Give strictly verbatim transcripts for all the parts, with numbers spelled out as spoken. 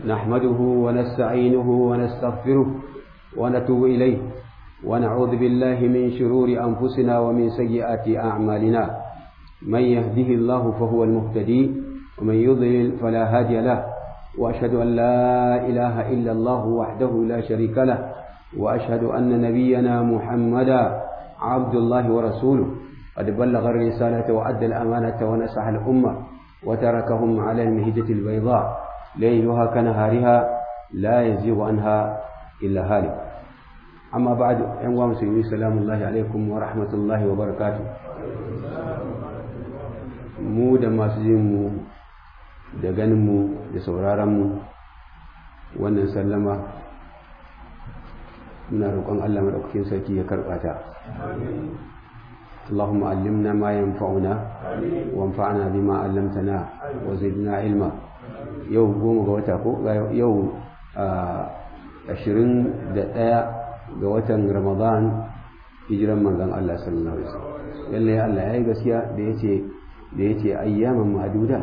نحمده ونستعينه ونستغفره ونتوب إليه ونعوذ بالله من شرور أنفسنا ومن سيئات أعمالنا من يهده الله فهو المهتدي ومن يضلل فلا هادي له وأشهد أن لا إله إلا الله وحده لا شريك له وأشهد أن نبينا محمدا عبد الله ورسوله قد بلغ الرسالة وأدى الأمانة ونصح الأمة وتركهم على المهجة البيضاء ليلها كنهارها لا يزيغ عنها إلا هالك. أما بعد أيها المسلمين سلام الله عليكم ورحمة الله وبركاته. mu da masu jin mu da ganin mu da sauraron mu wannan sallama muna roƙon Allah madaukakin sarki ya karɓa ta. اللهم علمنا ما ينفعنا وانفعنا بما علمتنا وزدنا علما. yau goma ga wata ko yau ashirin da ɗaya ga watan Ramadan hijiran manzon Allah sallallahu alaihi wasallam. lalle Allah yayi gaskiya da yace da yace ayyaman ma'dudat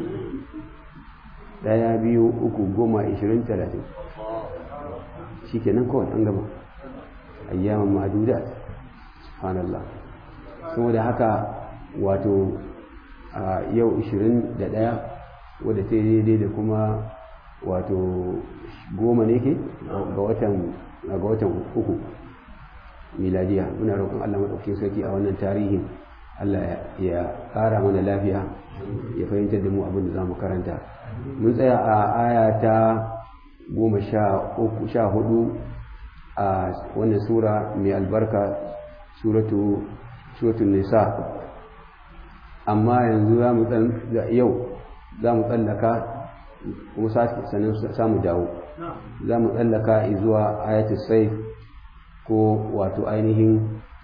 daya biyu uku goma ashirin talatin shikenan kawai an gama ayyaman ma'dudat. subhanallah. saboda haka wato yau ashirin da ɗaya wadda ta yi daidai da kuma wato goma ne ke ga watan ga watan uku miladiya. muna roƙon Allah madaukakin sarki a wannan tarihin Allah ya ƙara mana lafiya ya fahimtar da mu abin da zamu karanta. mun tsaya a aya ta goma sha uku sha hudu a wannan sura mai albarka suratu suratul nisa, amma yanzu zamu dan yau zamu tsallaka kuma sanin samu dawo zamu tsallaka zuwa ayatul sayf ko wato ainihin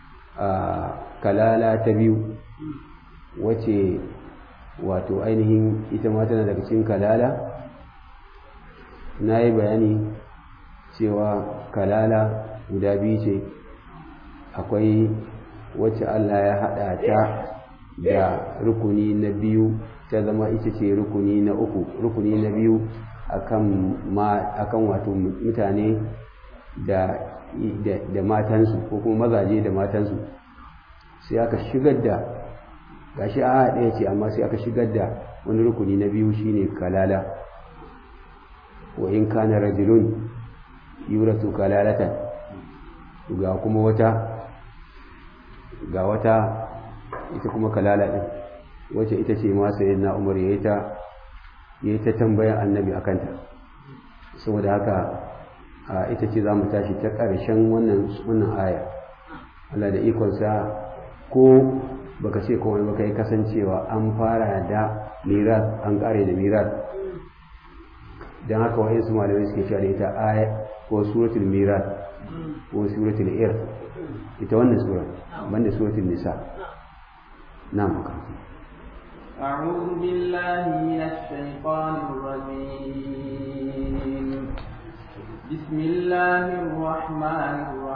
kalala ta biyu wace wato ainihin ita ma tana daga cikin kalala. na yi bayani cewa kalala guda biyu ce, akwai wacce Allah ya haɗa ta da rukuni na biyu ta zama ita ce rukuni na uku, rukuni na biyu akan ma akan wato mutane da da matansu ko kuma mazaje da matansu. sai aka shigar da gashi a ɗaya ce amma sai aka shigar da wani rukuni na biyu shine kalala. wa in kana rajulun yuratu kalalatan, ga kuma wata ga wata ita kuma kalala din wacce ita ce ma sayyidina Umar yayi ta yayi ta tambayan annabi akan ta. saboda haka ita ce zamu tashi ta ƙarshen wannan wannan aya. Allah da ikon sa ko baka ce komai baka yi kasancewa an fara da miras an kare da miras. dan haka wa'in su malamai suke cewa ita aya ko suratul miras ko suratul ir, ita wannan sura banda suratul nisa. na'am. أعوذ بالله من الشيطان الرجيم. بسم الله الرحمن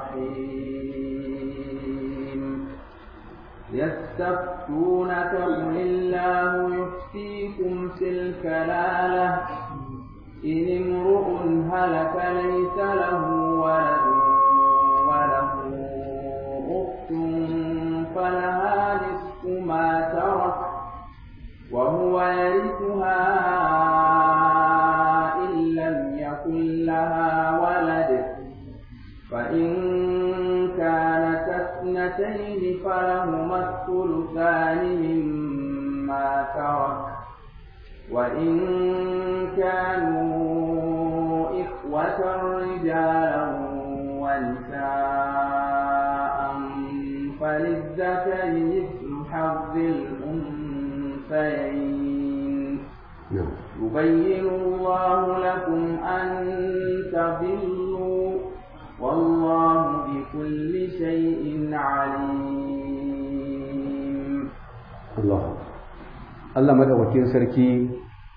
الرحيم. يستفتونك قل الله يفتيكم في الكلالة إن امرؤ هلك ليس له ولد وله أخت فلها نصف ما ترك وهو يرثها إن لم يكن لها ولد فإن كانت اثنتين فلهما الثلثان مما ترك وإن كانوا إخوة رجالا ونساء فللذكر مثل حظ الأنثيين. يبين الله لكم أن تضلوا والله بكل شيء عليم. الله Allah madaukakin sarki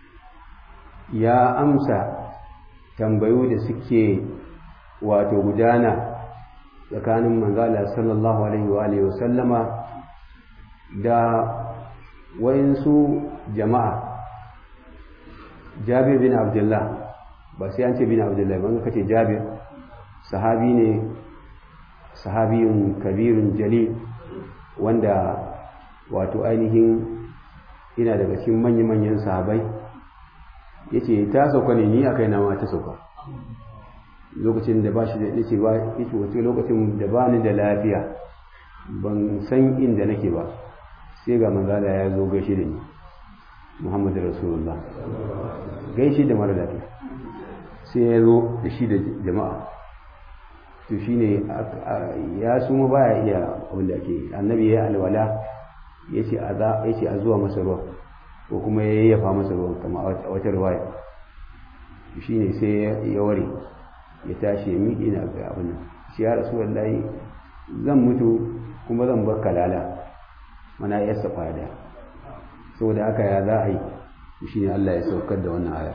ya amsa tambayo da suke wato gudana tsakanin manzala sallallahu alaihi wa alihi wasallama da wayansu jama'a. Jabir bin Abdullah ba sai an ce bin abdullahi ba, kace jabir sahabi ne, sahabiyun kabirun jalil wanda wato ainihin ina daga cikin manya-manyan sahabai. yace ta sauka ne ni akai na ma ta sauka lokacin da ba shi da yace ba yace wato lokacin da ba ni da lafiya ban san inda nake ba, sai ga manzala ya zo gaishe da ni, Muhammadu Rasulullah gaishe da mara lafiya, sai ya zo da shi da jama'a. to shine ya suma baya iya abin da ake, annabi ya alwala yace a za yace a zuwa masa ruwa ko kuma ya yayyafa masa ruwa kamar a wata riwaya. to shine sai ya ware ya tashi ya miƙe na ga abin nan, shi ya Rasulullahi zan mutu kuma zan bar kalala mana ya safa da, saboda haka ya za a yi, shine Allah ya saukar da wannan aya.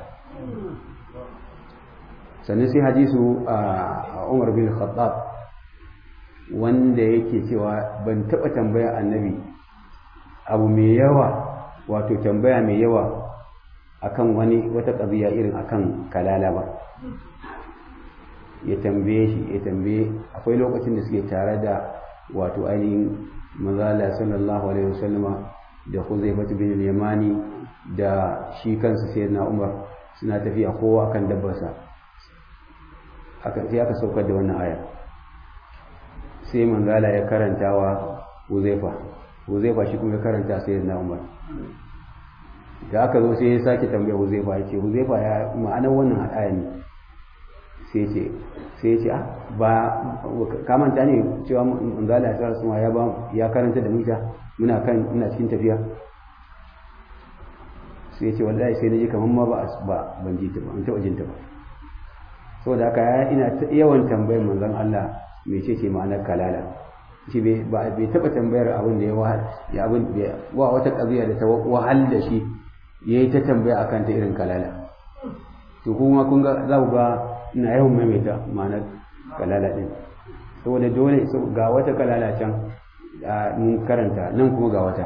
sannan sai hadisu a Umar bin Khattab wanda yake cewa ban taba tambaya annabi abu mai yawa, wato tambaya mai yawa akan wani wata qadiya irin akan kalala ba. ya tambaye shi ya tambaye akwai lokacin da suke tare da wato ainihin manzala sallallahu alaihi wasallama da Huzaifah bin Yamani da shi kansa sayyidina Umar suna tafiya kowa akan dabbarsa, aka sai aka saukar da wannan aya, sai manzala ya karantawa Huzaifa Huzaifa shi kuma ya karanta sayyidina Umar. da aka zo sai ya sake tambaya Huzaifa ya ce Huzaifa ya ma'anar wannan aya ne, sai ce sai ce ah ba ka manta ne cewa manzala ya tsara suma ya ba ya karanta da mita muna kan ina cikin tafiya. sai ya ce wallahi sai naji kaman ma ba ba ban ji ta ba, an taɓa jin ta ba. saboda haka ina yawan tambayar manzon Allah mece ce ma'anar kalala, shi bai bai taba tambayar abin da ya wahal ya abin wa wata kabiya da ta wahal da shi yayi ta tambaya akan ta irin kalala. to kuma kun ga za ku ga ina yawan maimaita ma'anar kalala din, saboda dole ga wata kalala can mun karanta nan kuma ga wata,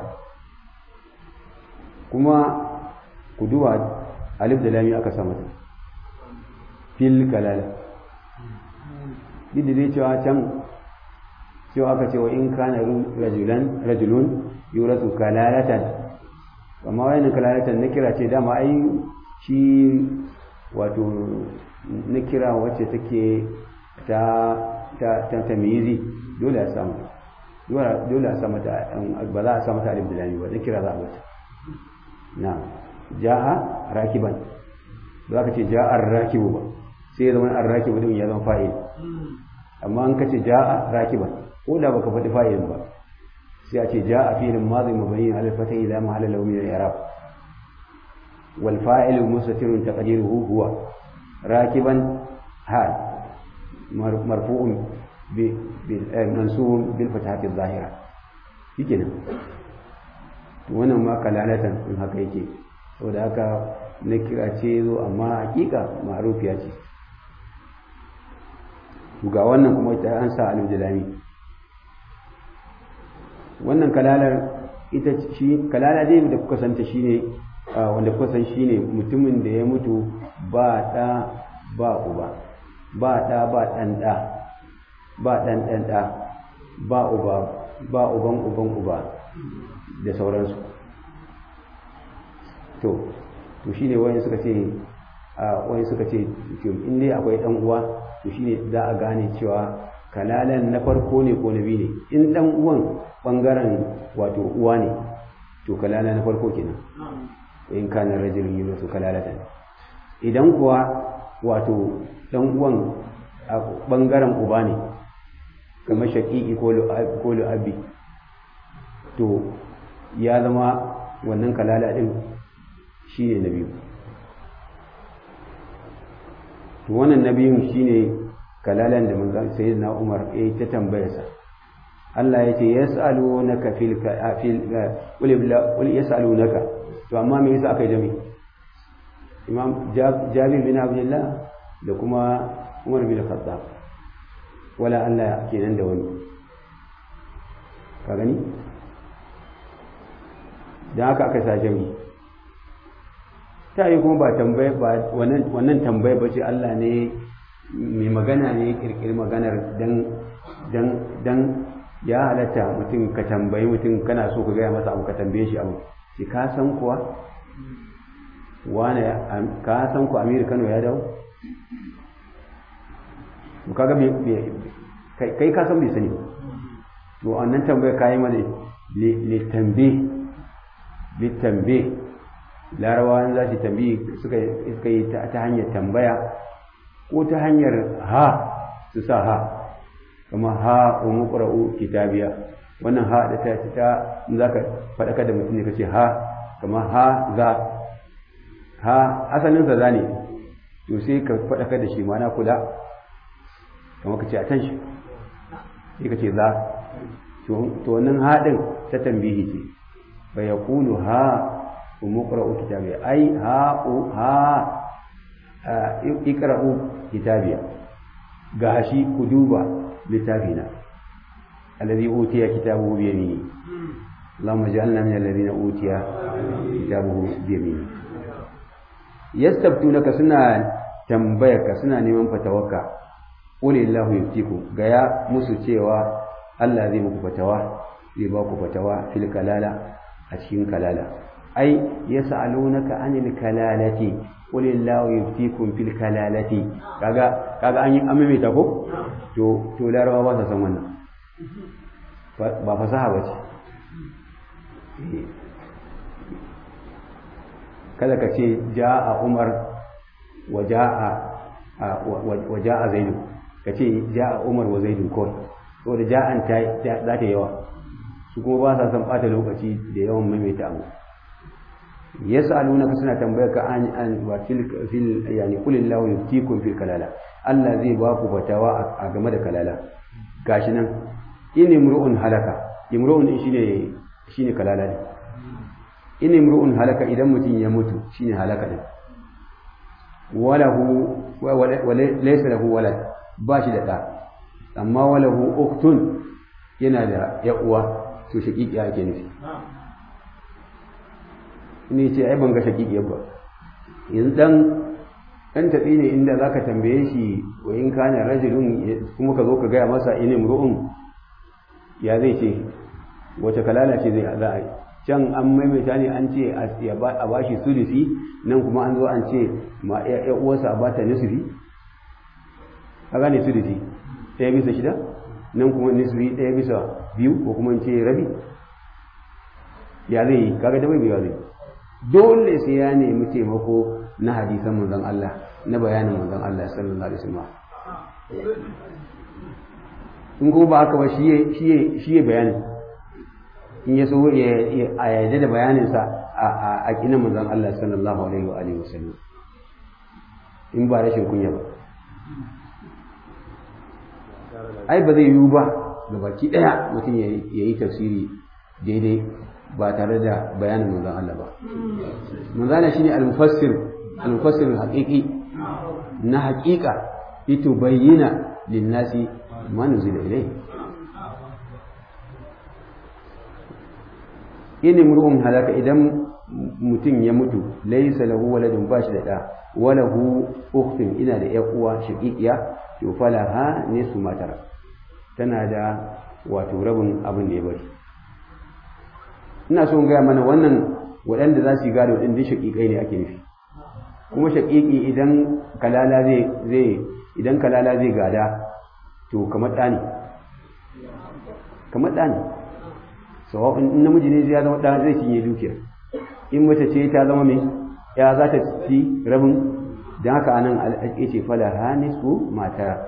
kuma ku duba alif da lam aka sa mata fil kalala, duk da dai cewa can cewa aka ce wa in kana rajulan rajulun yurasu kalalatan, amma wayannan kalalatan na kira ce dama ai shi wato na kira wacce take ta ta ta tamyizi dole a samu dole a samu ta, ba za a samu ta alif da lam ba, na kira za a bata. na ja'a rakiban ba ka ce ja'a rakibu ba, sai ya zama ar-rakibu din ya zama fa'il. amma an kace ja'a rakiban ko da baka faɗi fa'ilin ba, sai a ce ja'a fi'lun madhi mabni ala al-fath idha mahalla lahu min al-i'rab, wal fa'ilu mustatirun taqdiruhu huwa rakiban hal marfu'un bi bil mansub bil fathati adh-dhahira. shikenan wannan ma kalalatan in haka yake, saboda haka na kira ce zo amma hakika ma'rufiya ce. ga wannan kuma ita an sa alif da lami. wannan kalalar ita shi kalala dai da kuka santa shine wanda kuka san shine mutumin da ya mutu ba da ba uba, ba da ba dan da ba dan dan da ba uba ba uban uban uba da sauransu. to to shine wayan suka ce wayan suka ce in dai akwai dan uwa to shine za a gane cewa kalalan na farko ne ko na biyu ne. in dan uwan bangaren wato uwa ne to kalala na farko kenan, in kana rajulun yurasu kalalatan. idan kuwa wato dan uwan a bangaren uba ne kamar shaqiqi ko ko abi to ya zama wannan kalala din shine na biyu. to wannan nabiyun shine kalalan da manzon sayyidina Umar ya ta tambayarsa. Allah yace yas'alunaka fil fil qul yas'alunaka, to amma me yasa akai jami? Imam Jabir bin Abdullah da kuma Umar bin Khattab, wala Allah kenan da wani ka gani, dan haka aka sa jami. ta yi kuma ba tambaya ba wannan wannan tambaya ba ce Allah ne mai magana ne kirkiri maganar dan dan dan ya halatta mutum ka tambayi mutum kana so ka gaya masa abu ka tambaye shi abu shi ka san kuwa wane ka san ku Amir Kano ya dawo kaga kai ka san bai sani to annan tambaya kai mana li tambi li tambi larabawan za su tambayi suka suka yi ta hanyar tambaya ko ta hanyar ha su sa ha kama ha umuqra'u kitabiya wannan ha da ta ta zaka fadaka da mutum ne kace ha kama ha za ha asalin sa zane to sai ka fadaka da shi mana kula kamar kace attention sai kace za to to wannan ha din ta tambihi ce fa yaqulu ha umuqra'u kitabiya ai ha ha iqra'u kitabiya gashi ku duba littafina alladhi utiya kitabuhu bi yamini Allahumma ij'alna min alladhina utiya kitabuhu bi yamini yastabtunaka suna tambayarka suna neman fatawarka qul illahu yuftiku gaya musu cewa Allah zai muku fatawa zai ba ku fatawa fil kalala a cikin kalala ai yas'alunaka anil kalalati qul illahu yuftikum fil kalalati kaga kaga an yi amimita ko to to larabawa ba sa san wannan ba fasaha bace kada ka ce jaa umar wa jaa wa jaa zaid ka ce jaa umar wa zaid ko saboda ja'an ta za ta yawa su kuma ba sa san bata lokaci da yawan maimaita abu yas'alunaka suna tambayarka an an wa fil fil yani qul illahu yuftikum fil kalala Allah zai ba ku fatawa a game da kalala gashi nan in imru'un halaka imru'un shine shine kalala ne in imru'un halaka idan mutum ya mutu shine halaka ne walahu wa laysa lahu walad ba shi da da amma walahu ukhtun yana da ya uwa to shaqiqi ake nufi ne ce ai ban ga shaqiqiyar ba yanzu dan dan tafi ne inda zaka tambaye shi wa in kana rajulun kuma ka zo ka ga masa in imru'un ya zai ce wace kalala ce zai za a yi can an maimaita ne an ce a bashi sulusi nan kuma an zo an ce ma ya uwarsa a bata nisfi a gane sulusi ɗaya bisa shida nan kuma nisfi ɗaya bisa biyu ko kuma ce rabi ya zai yi kaga da bai biya zai dole sai ya nemi taimako na hadisan manzon Allah na bayanin manzon Allah sallallahu alaihi wasallam in kuma ba haka ba shi shi shi bayani in ya so ya ayyade da bayanin sa a a kinan manzon Allah sallallahu alaihi wa alihi wasallam in ba rashin kunya ba ai ba zai yiwu ba gabaki daya mutum ya yi tafsiri daidai ba tare da bayanin manzon Allah ba manzon Allah shine al-mufassir al-mufassir haqiqi na haqiqa ito bayyana lin-nasi ma nuzila ilayhi in imru'un halaka idan mutum ya mutu laysa lahu waladun bashi da da walahu ukhtun ina da ƴar uwa shaqiqiya to falaha nisu matara tana da wato rabin abin da ya bari ina so in gaya mana wannan waɗanda za su yi gado ɗin duk shaƙiƙai ne ake nufi kuma shaƙiƙi idan kalala zai zai idan kalala zai gada to kamar ɗa ne kamar ɗa ne sawa in namiji ne ya zama ɗa zai cinye dukiya in mace ce ta zama mai ya za ta ci rabin don haka anan al'aƙi ce fala hanis ku mata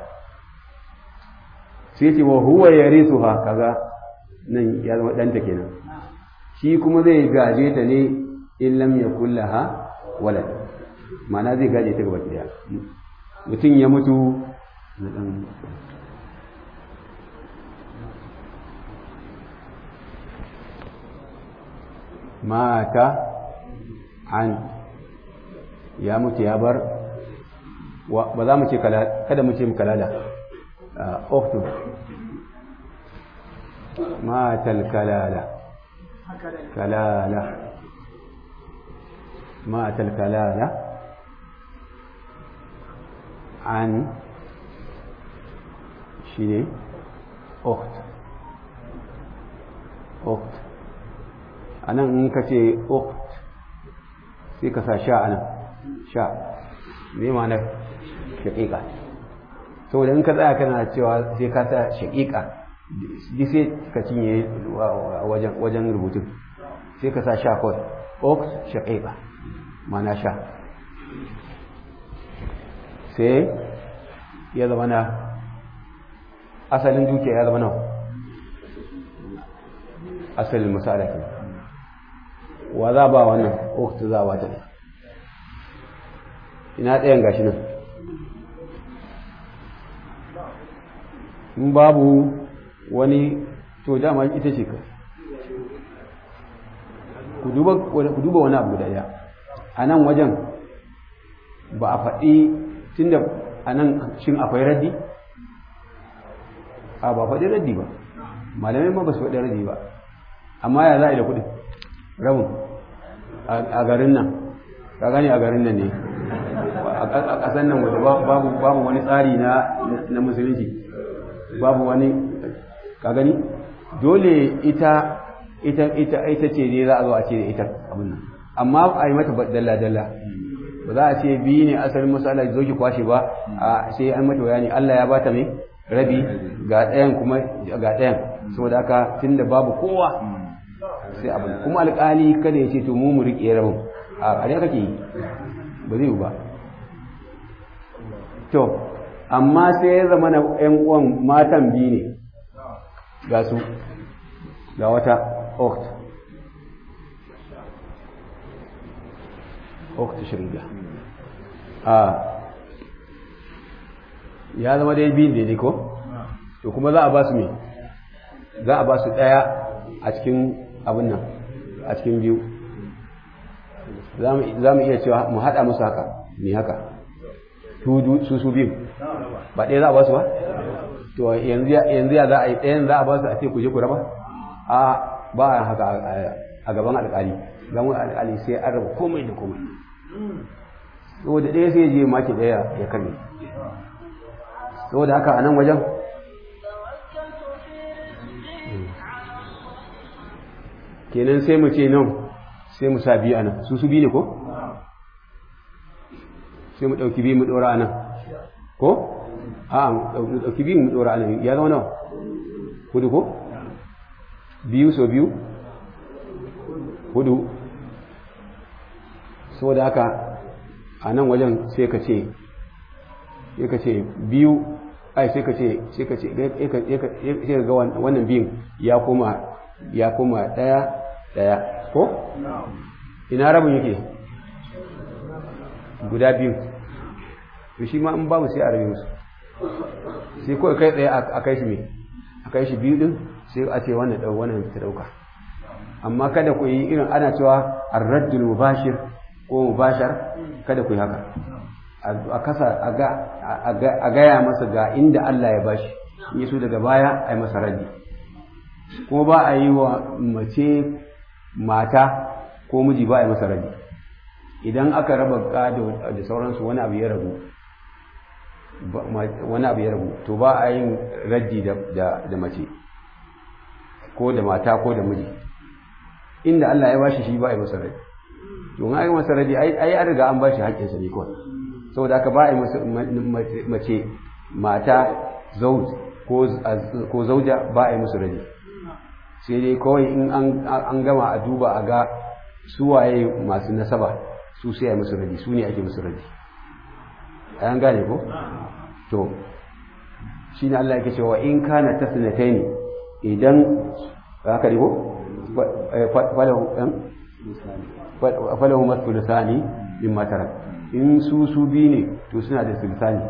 sai ce wa huwa yarisuha kaga nan ya zama ɗanta kenan shi kuma zai gaje ta ne in lam yakul laha walad ma'ana zai gaje ta gaba daya mutum ya mutu mata an ya mutu ya bar ba za mu ce kada mu ce mu kalala oftu matal kalala kalala matal kalala an shine ukht ukht anan in ka ce ukht sai ka sa sha anan sha me ma'anar shaqiqa saboda in ka tsaya kana cewa sai ka sa shaqiqa duk sai ka cinye wajen wajen rubutun sai ka sa sha kawai ukht shaqiqa ma'ana sha sai ya zama na asalin dukiya ya zama na asalin misalakin wa za ba wannan ukht za ba ta ina ɗayan gashi nan in babu wani to dama ita ce ka ku duba wani abu da ya a nan wajen ba a faɗi tun da a nan shin akwai raddi a ba faɗi raddi ba malamai ma ba su faɗi raddi ba amma ya za a yi da kuɗin rabin a garin nan ka gani a garin nan ne a ƙasar nan wadda babu wani tsari na musulunci babu wani ka gani dole ita ita ita ita ce ne za a zo a ce da ita abin nan amma a yi mata dalla dalla ba za a ce biyu ne asalin masala zo ki kwashe ba a sai an mata bayani Allah ya bata mai rabi ga ɗayan kuma ga ɗayan saboda haka tunda babu kowa sai abin kuma alƙali kada ya ce to mu mu riƙe rabin a ƙarya kake yi ba zai ba to amma sai ya zama na ƴan uwan matan biyu ne ga su ga wata ukht ukht shirga a ya zama dai biyu ne ko to kuma za a ba su me za a ba su ɗaya a cikin abin nan a cikin biyu za mu iya cewa mu haɗa musu haka ne haka su su biyu ba ɗaya za a ba su ba to yanzu ya za a yi ɗayan za a ba su a ce ku je ku raba a ba a haka a gaban alƙali gaban alƙali sai an raba komai da komai saboda ɗaya sai je maki ɗaya ya karye saboda haka a nan wajen kenan sai mu ce nan sai mu sa biyu a nan su su biyu ne ko sai mu ɗauki biyu mu ɗora a nan ko a mu ɗauki biyu mu ɗora a nan ya zama nawa hudu ko biyu so biyu hudu saboda haka a nan wajen sai ka ce sai ka ce biyu ai sai ka ce sai ka ce sai ka ga wannan biyun ya koma ya koma ɗaya ɗaya ko ina rabin yake guda biyu to shi ma in babu sai a rabe musu sai kawai kai tsaye a kai shi me a kai shi biyu din sai a ce wannan ɗau wannan ta ɗauka amma kada ku yi irin ana cewa ar-raddul mubashir ko mubashar kada ku yi haka a kasa a gaya masa ga inda Allah ya bashi in so daga baya a yi masa raddi kuma ba a yi wa mace mata ko miji ba a yi masa raddi idan aka raba gado da sauransu wani abu ya rabu wani abu ya rabu to ba a yin raddi da mace ko da mata ko da miji inda Allah ya bashi shi ba a yi masa raddi to an yi masa raddi ai an riga an bashi haƙƙinsa ne kawai saboda haka ba a yi mace mata zauj ko zauja ba a yi musu raddi sai dai kawai in an gama a duba a ga suwaye masu nasaba su sai a yi musu raddi su ne ake musu raddi an gane ko to shi ne Allah yake cewa in kana tasnatai ne idan haka ne ko falahu masu lisani in matara in su su bi ne to suna da sultani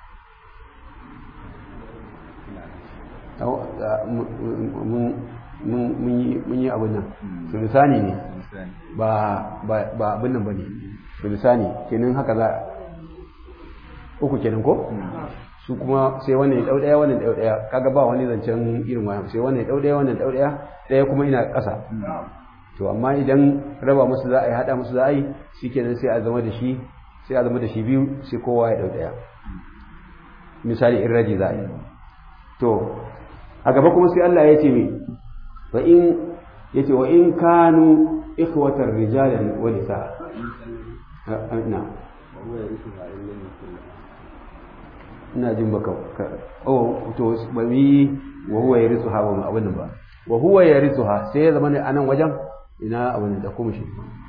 mun yi abin nan sultani ne ba abin nan ba ne sultani kenan haka za uku kenan ko su kuma sai wannan ya dau daya wannan dau daya kaga ba wani zancen irin wannan sai wannan ya dau daya wannan dau daya daya kuma ina ƙasa to amma idan raba musu za a yi hada musu za a yi shikenan sai a zama da shi sai a zama da shi biyu sai kowa ya dau daya misali in raji za a yi to a gaba kuma sai Allah ya ce me wa in yace wa in kanu ikhwatar rijalan wa nisa na ina jin baka oh to ba mi wa huwa yarithuha ba abin nan ba wa huwa yarithuha sai ya zama ne anan wajen ina abin da kuma shi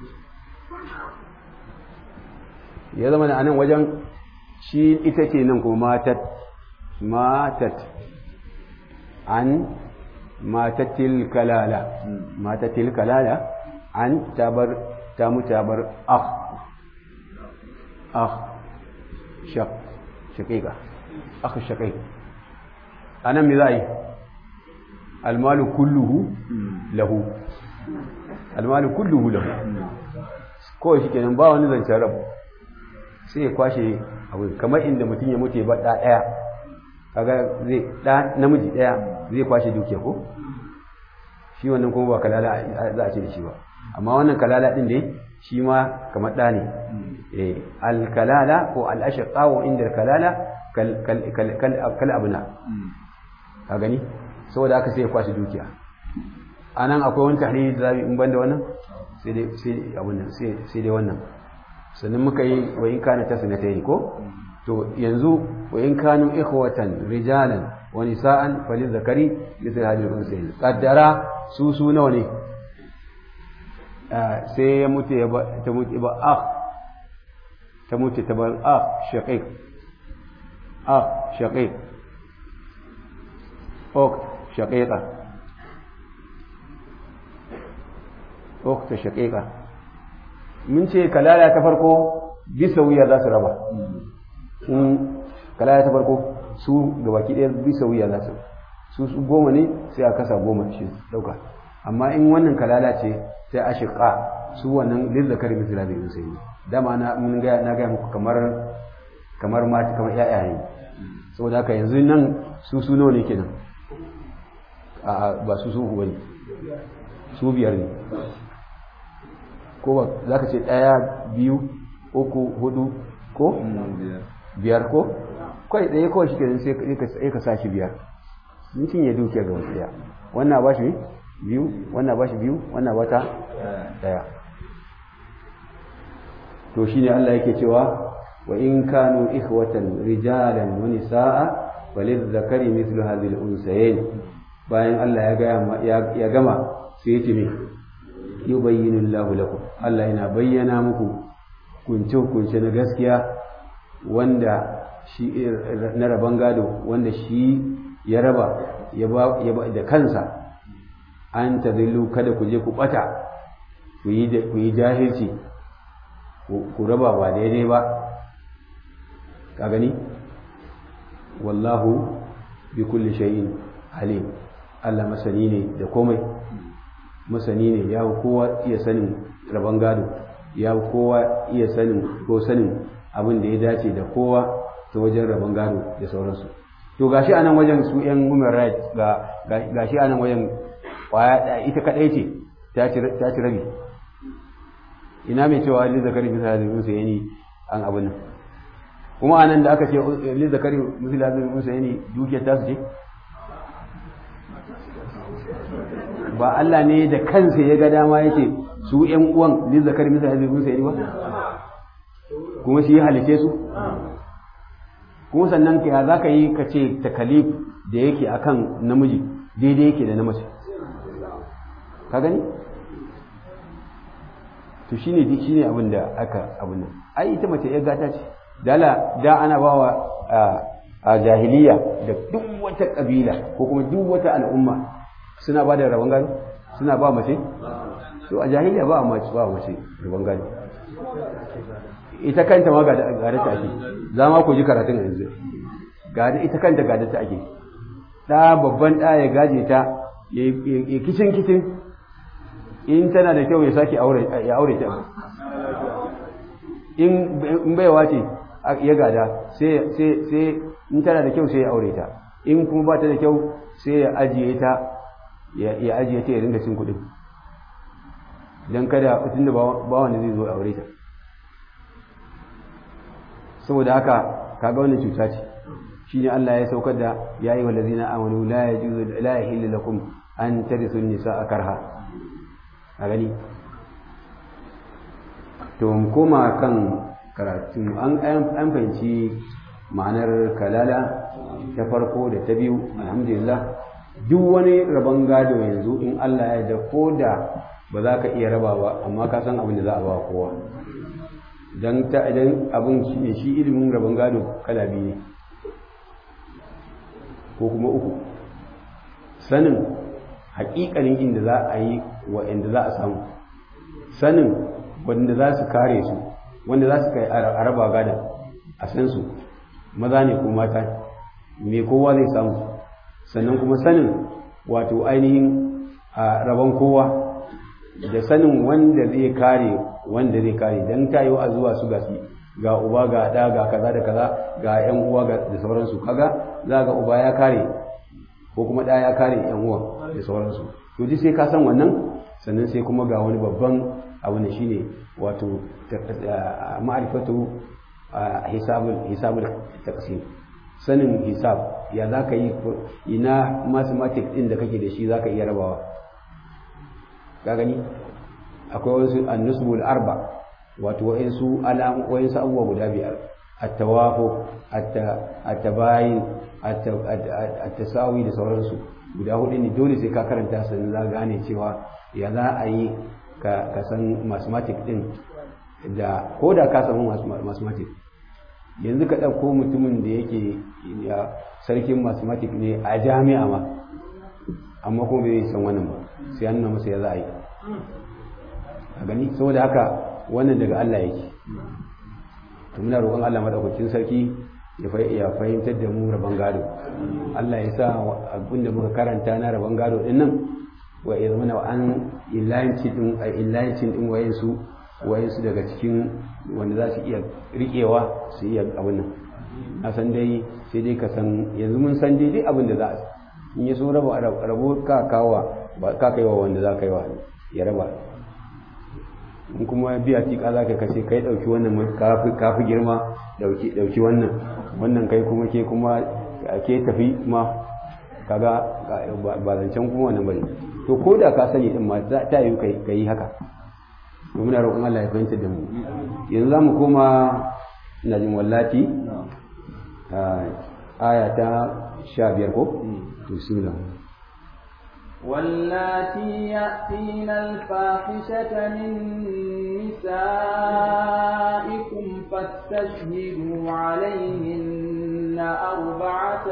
ya zama ne anan wajen shi ita ce nan kuma matat matat an matatil kalala matatil kalala an tabar ta mutabar akh akh shaq shaqiqa akh shaqiq anan me zai almalu kulluhu lahu almalu kulluhu lahu ko shi kenan ba wani zancen rabu sai ya kwashe abu kamar inda mutum ya mutu ya ba da daya kaga zai da namiji daya zai kwashe dukiya ko shi wannan kuma ba kalala za a ce da shi ba amma wannan kalala din dai shi ma kamar da ne eh al kalala ko al ashqa wa inda al kalala kal kal kal kal abna ka gani saboda haka sai ya kwashe dukiya anan akwai wani tahlili da zabi in banda wannan sai dai sai abun nan sai sai dai wannan sannan muka yi wa in kana tasnatayn ko to yanzu wa in kanu ikhwatan rijalan wa nisaan falizakari mithl hadhihi al-unsayn qaddara su su nawa ne sai ya mutu ya ta mutu ba akh ta mutu ta bar akh shaqiq akh shaqiq ukht shaqiqa ukht shaqiqa mun ce kalala ta farko bisa wuya za su raba in kalaya ta farko su gabaki ɗaya bisa wuya za su su goma ne sai a kasa goma shi dauka amma in wannan kalala ce sai a shiƙa su wannan lizzakari misali da sai dama na mun ga na ga muku kamar kamar mata kamar ƴaƴaye saboda haka yanzu nan su su nawa ne kenan a ba su su bane su biyar ne ko ba zaka ce ɗaya biyu uku hudu ko biyar ko kai ɗaya kawai shi kenan sai ka sa shi biyar mutum ya dukiya ga wasu ɗaya wannan ba shi biyu wannan ba shi biyu wannan ba ta ɗaya to shine Allah yake cewa wa in kanu ikhwatan rijalan wa nisaa walizzakari mithlu hadhihi al-unsayayn bayan Allah ya ya gama sai ya ce me yubayyinu Allahu lakum Allah yana bayyana muku kunce-kunce na gaskiya wanda shi na raban gado wanda shi ya raba ya ba da kansa an tadillu kada ku je ku bata ku yi jahilci ku raba ba daidai ba ka gani wallahu bi kulli shay'in alim Allah masani ne da komai masani ne ya kowa iya sanin raban gado ya kowa iya sanin ko sanin abin da ya dace da kowa ta wajen rabon gado da sauransu to gashi anan wajen su yan human rights ga gashi anan wajen kwaya ita kadai ce ta ci ta ci rabi ina mai cewa li zakari misali musa yani an abin nan kuma anan da aka ce li zakari misali musa yani dukiyar ta su ce ba Allah ne da kansa ya ga dama yake su ƴan uwan li zakari misali musa yani ba kuma shi ya halice su kuma sannan ka za ka yi ka ce takalif da yake akan namiji daidai yake da na mace ka gani to shine shine abin da aka abin nan ai ita mace yar gata ce dala da ana bawa a jahiliya da duk wata kabila ko kuma duk wata al'umma suna ba da rabon gado suna ba mace to a jahiliya ba mace ba mace rabon gado ita kanta ma ga da ta ake za ma ku ji karatun yanzu ga ita kanta ga da ta ake da babban da ya gaje ta ya kicin kicin in tana da kyau ya sake aure ya aure ta in in baiwa ce ya gada sai sai sai in tana da kyau sai ya aure ta in kuma ba ta da kyau sai ya ajiye ta ya ajiye ta ya ringa cin kuɗin don kada tunda ba wanda zai zo aure ta. saboda haka kaga wannan cuta ce shine Allah ya saukar da ya yi wallazina amanu la yajuzu la yahillu lakum an tarisu nisaa karha a gani. to mu koma kan karatu an an fahimci ma'anar kalala ta farko da ta biyu alhamdulillah. duk wani rabon gado yanzu in Allah ya da ko da ba za ka iya raba ba amma ka san abin da za a ba kowa dan ta idan abin shi shi ilimin rabon gado kala biyu ne ko kuma uku. sanin haƙiƙanin inda za a yi wa inda za a samu, sanin wanda za su kare su, wanda za su kai a raba gadon a san su maza ne ko mata me kowa zai samu, sannan kuma sanin wato ainihin a rabon kowa da sanin wanda zai kare wanda zai kare dan tayo a zuwa su gasi ga uba ga da ga kaza da kaza ga yan uwa ga da sauransu, kaga za ga uba ya kare ko kuma da ya kare yan uwa da sauransu. to ji sai ka san wannan, sannan sai kuma ga wani babban abu ne shine wato ma'rifatu hisabul hisabul taqsim, sanin hisab ya za ka yi, ina mathematics ɗin da kake da shi za ka iya rabawa. ka gani akwai wasu annusbul arba, wato wa'insu alamu wa'insu abubuwa guda biyar, at-tawafu at-tabayin at-tasawi da sauransu guda hudu ne dole sai ka karanta sannan za gane cewa ya za a yi ka san mathematics ɗin da ko da ka samu mathematics. yanzu ka ɗauko mutumin da yake sarkin mathematics ne a jami'a ma amma kuma bai san wannan ba, sai an nuna masa ya za a yi a gani. saboda haka wannan daga Allah yake. to muna roƙon Allah madaukakin sarki ya fahimtar da mu rabon gado. Allah ya sa abin da muka karanta na rabon gado din nan wa ya zama an illayanci din illayancin din wayansu wayansu daga cikin wanda za su iya riƙewa su iya abin nan. a san dai sai dai ka san yanzu mun san dai duk abin da za a in yi so raba rabo ka kawa ba ka kaiwa wanda za ka yi wa ya raba. in kuma biya tika za ka kashe kai ɗauki wannan kafi girma ɗauki wannan wannan kai kuma ke kuma ke tafi ma kaga ba zancen kuma wannan bane. to ko da ka sani din ma ta yi ka yi haka. to muna roƙon Allah ya fahimta da mu. yanzu za mu koma ina jin wallati aya ta sha biyar ko to bismillah. واللاتي يأتين الفاحشة من نسائكم فاستشهدوا عليهن أربعة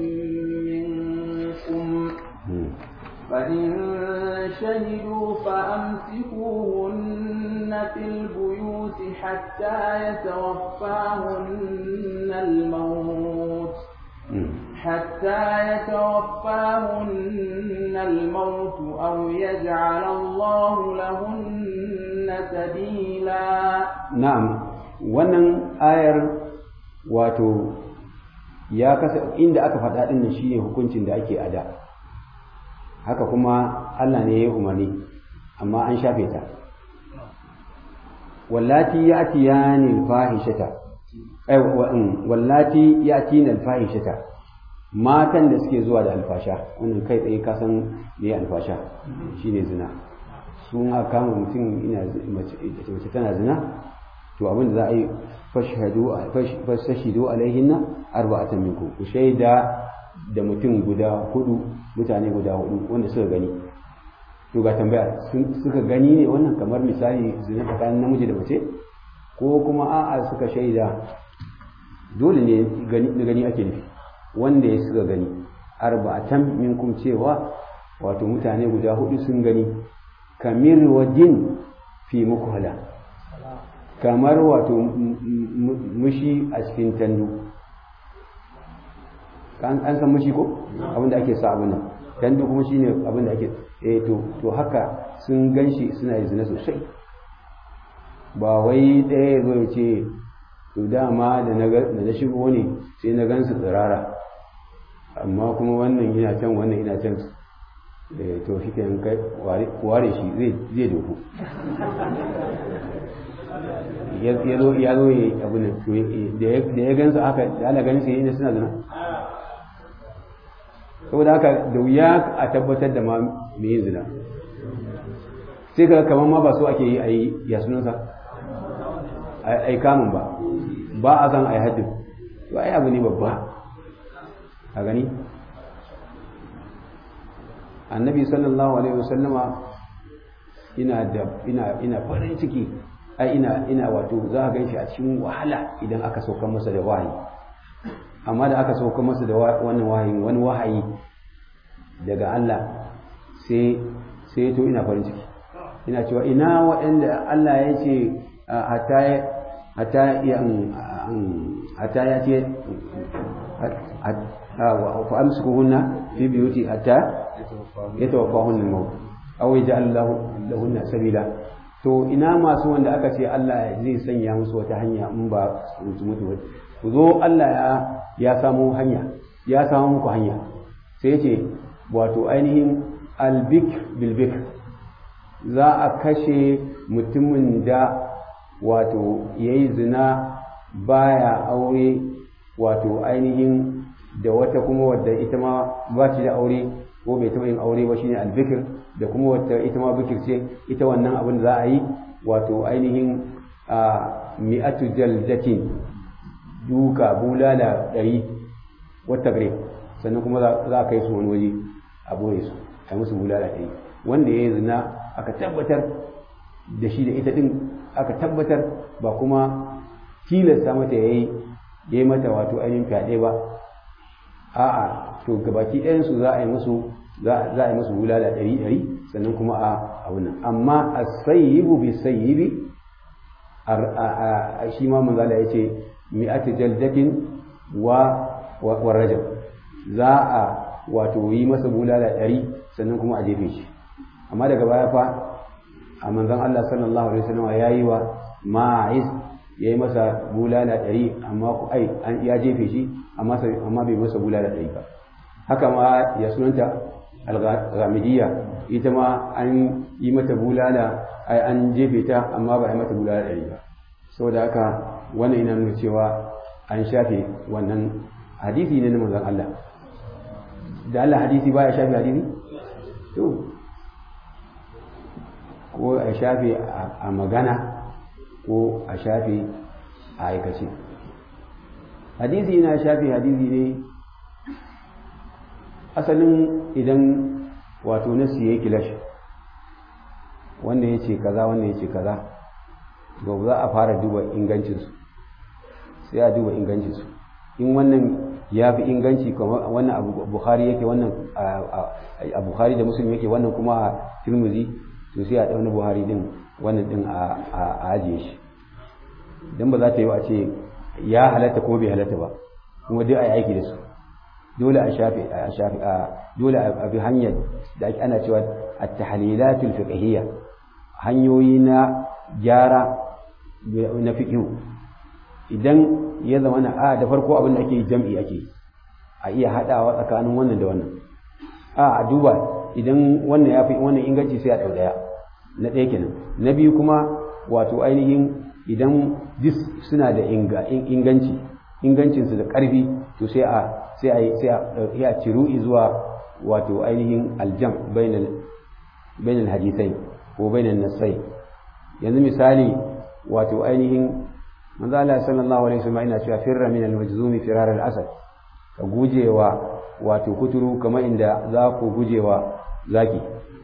منكم فإن شهدوا فأمسكوهن في البيوت حتى يتوفاهن الموت حتى يتوفاهن الموت أو يجعل الله لهن سبيلا. نعم wannan ayar wato ya kasa inda aka faɗa din nan shine hukuncin da ake ada, haka kuma Allah ne ya umarni amma an shafe ta. wallati ya'tiyani al-fahishata ay wallati ya'tina al-fahishata, matan da suke zuwa da alfasha. wannan kai tsaye ka san me alfasha shine zina. sun aka kama mutum ina mace tana zina, to abin da za a yi fashhadu fastashidu alaihinna arba'atan minkum, ku shaida da mutum guda hudu, mutane guda hudu wanda suka gani. to ga tambaya, suka gani ne wannan kamar misali zina tsakanin namiji da mace, ko kuma a'a suka shaida? dole ne gani ake nufi, wanda ya suka gani. arba'atan minkum cewa wato mutane guda hudu sun gani. kamir wajin fi mukhala, kamar wato mushi a cikin tandu. an san mushi ko abinda ake sa abin nan, tandu kuma shine abinda ake eh to to haka sun ganshi suna yin zina sosai. ba wai ɗaya zo ya ce to dama da na na shigo ne sai na gansu tsirara, amma kuma wannan yana can wannan yana can. to shi kenan kai ware shi zai doku ya zo ya zo ya abu ne da ya gansu aka da ala ganin sai suna zina saboda haka da wuya a tabbatar da ma mai yin zina sai ka kamar ma ba so ake yi a yi ya sunansa a yi kamun ba ba a san a yi haddin to ai abu ne babba a gani annabi sallallahu alaihi wasallama ina da ina ina farin ciki ai ina ina wato za a ganshi a cikin wahala idan aka sauka masa da wahayi amma da aka sauka masa da wannan wahayi wani wahayi daga Allah sai sai to ina farin ciki ina cewa ina waɗanda Allah ya ce hatta hatta ya hatta ya ce fa amsikuhunna fi biyuti hatta yatawaffahunna al-maut aw yaj'al lahunna sabila. To ina masu wanda aka ce Allah zai sanya musu wata hanya in ba su mutu ba, ku zo Allah ya ya samu hanya ya samu muku hanya sai yace wato ainihin albik bilbik za a kashe mutumin da wato yayi zina baya aure wato ainihin da wata kuma wadda ita ma ba shi da aure ko bai taɓa yin aure ba shine albikir, da kuma wata ita ma bikir ce ita wannan abin da za a yi wato ainihin a mi'atu jaldatin duka bulala ɗari wata gare sannan kuma za a kai su wani waje a boye su a musu bulala ɗari wanda ya yi zina aka tabbatar da shi da ita ɗin aka tabbatar ba kuma tilasta mata ya yi ya yi mata wato ainihin fyaɗe ba a'a to gabaki ɗayansu za a yi musu za a yi musu bulala ɗari ɗari sannan kuma a abunan amma a sayyibu bi sayyibi a shi ma manzala ya ce mi'ati jaldatin wa wa rajab za a wato yi masa bulala ɗari sannan kuma a jefe shi amma daga baya fa a manzan Allah sallallahu alaihi wasallam ya yi wa ma'iz ya yi masa bulala ɗari amma ku ai ya jefe shi amma bai masa bulala ɗari ba. Haka ma ya sunanta al-ghamidiyya ita ma an yi mata bulala ai an jefe ta amma ba a yi mata bulala ɗari ba. Saboda haka wannan ina nuna cewa an shafe wannan hadisi ne na manzon Allah. Da Allah hadisi baya shafe hadisi? To ko a shafe a magana ko a shafe a aikace. Hadisi na shafe hadisi ne asalin idan wato nasu ya yi kilash wanda ya ce kaza wanda ya ce kaza ba za a fara duba ingancinsu sai a duba ingancinsu in wannan ya fi inganci kamar wannan abu bukhari yake wannan a bukhari da muslim yake wannan kuma a tirmidhi to sai a ɗauna buhari din wannan din a ajiye shi don ba za ta yi a ce ya halatta ko bai halatta ba kuma duk a yi aiki da su dole a shafe a shafe a dole a bi hanyar da ake ana cewa at-tahlilatul fiqhiyya hanyoyi na gyara na fiqh idan ya zama na a da farko abin da ake jam'i ake a iya hadawa tsakanin wannan da wannan a a duba idan wannan ya fi wannan inganci sai a dau daya na ɗaya kenan na biyu kuma wato ainihin idan dis suna da inganci ingancinsu da ƙarfi to sai a sai a sai a ya ciru zuwa wato ainihin aljam bainal bainal hadisai ko bainal nasai yanzu misali wato ainihin manzo Allah sallallahu alaihi wasallam yana cewa firra min al-majzumi firar al-asad ka gujewa wato kuturu kamar inda za ku gujewa zaki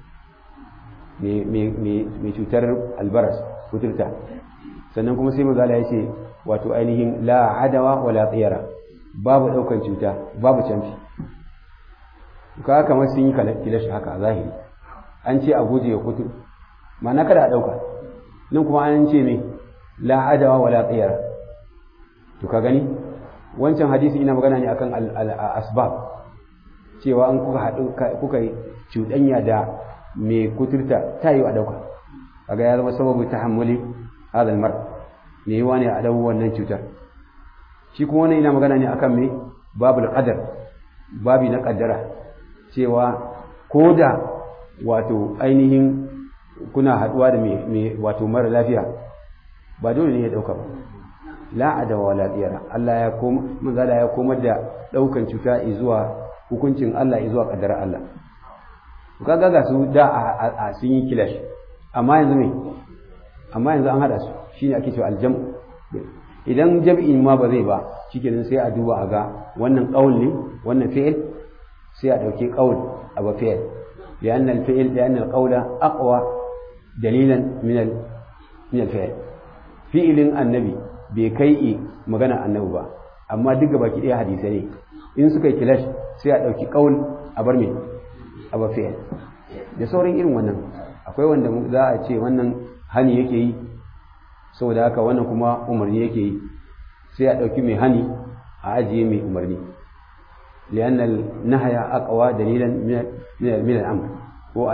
mai cutar albaras kuturta sannan kuma sai manzo Allah ya ce wato ainihin la adawa wala tsiyara babu daukan cuta babu canfi ka kamar sun yi kilashi haka zahiri an ce a guje kutu ma'ana kada a dauka nan kuma an ce me la adawa wala tsiyara to ka gani wancan hadisi ina magana ne akan al-asbab cewa an kuka hadu kuka cuɗanya da mai kuturta ta yi a dauka kaga ya zama sababu tahammuli hadal mar ne yi wani a dawo wannan cutar shi kuma wannan ina magana ne akan me babul qadar babi na kaddara cewa ko da wato ainihin kuna haduwa da mai wato mara lafiya ba dole ne ya dauka ba la adawa wala tsira Allah ya koma manzala ya komar da daukan cuta zuwa hukuncin Allah zuwa kaddara Allah kaga ga su da a sun yi kilash amma yanzu ne amma yanzu an hada su shine ake cewa aljam idan jam'in ma ba zai ba shikenan sai a duba a ga wannan qaul ne wannan fi'il sai a dauke qaul a ba fi'il لأن الفعل لأن القول أقوى دليلا من ال من الفعل فعل النبي بكي مغنى النبي با أما دقة باكي إيه حديثة إن سكي كلاش سيأت أو كي قول أبرمي أبا فعل da sauran irin wannan akwai wanda za a ce wannan hani yake yi saboda haka wannan kuma umarni yake yi sai a ɗauki mai hani a ajiye mai umarni لأن النهي أقوى دليلا من من الأمر هو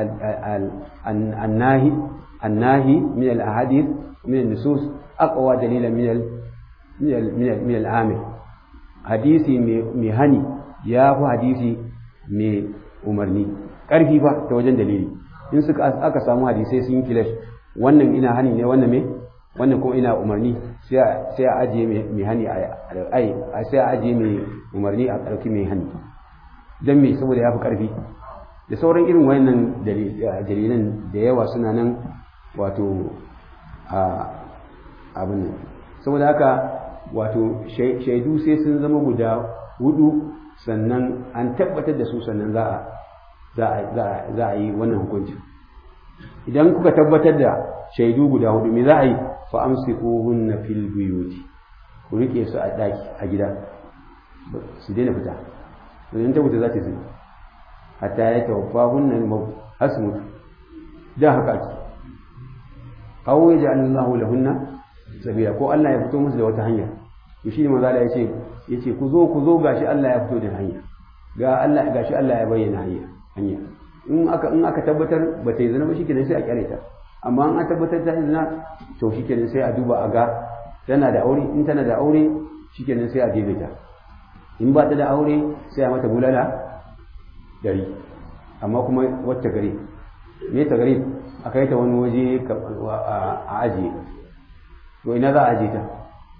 الناهي الناهي من الأحاديث من النصوص أقوى دليلا من من من العامل حديثي مهني يا هو حديثي مي umarni ƙarfi ba ta wajen dalili in suka aka samu hadisai sun kilash wannan ina hani ne wannan me wannan kuma ina umarni sai a ajiye mai hani ai sai a ajiye mai umarni a ɗauki mai hani don me saboda ya fi ƙarfi da sauran irin wayannan dalilan da yawa suna nan wato a abin nan saboda haka wato shaidu sai sun zama guda hudu sannan an tabbatar da su sannan za a yi wannan hukunci idan kuka tabbatar da shaidu guda hudu me za a yi fa amsikuhunna fil buyuti ku rike su a daki a gida su daina fita don ta wuta za ta zai hatta ya tawaffahunna al-maut hasmut da haka ake aw yaj'alallahu lahunna sabila ko Allah ya fito musu da wata hanya to shi ne manzo Allah yace yace ku zo ku zo gashi Allah ya fito da hanya ga Allah gashi Allah ya bayyana hanya hanya in aka in aka tabbatar ba ta yi zina ba shikenan sai a kyale ta amma an tabbatar ta zina to shikenan sai a duba a ga tana da aure in tana da aure shikenan sai a jefe ta in ba ta da aure sai a mata bulala dari amma kuma wacce gare me ta gare a kai ta wani waje a ajiye to ina za a ajiye ta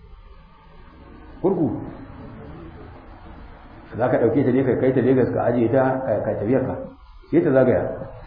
kurku za ka ɗauke ta ne ka kai ta Legas ka ajiye ta ka tafiyar ka sai ta zagaya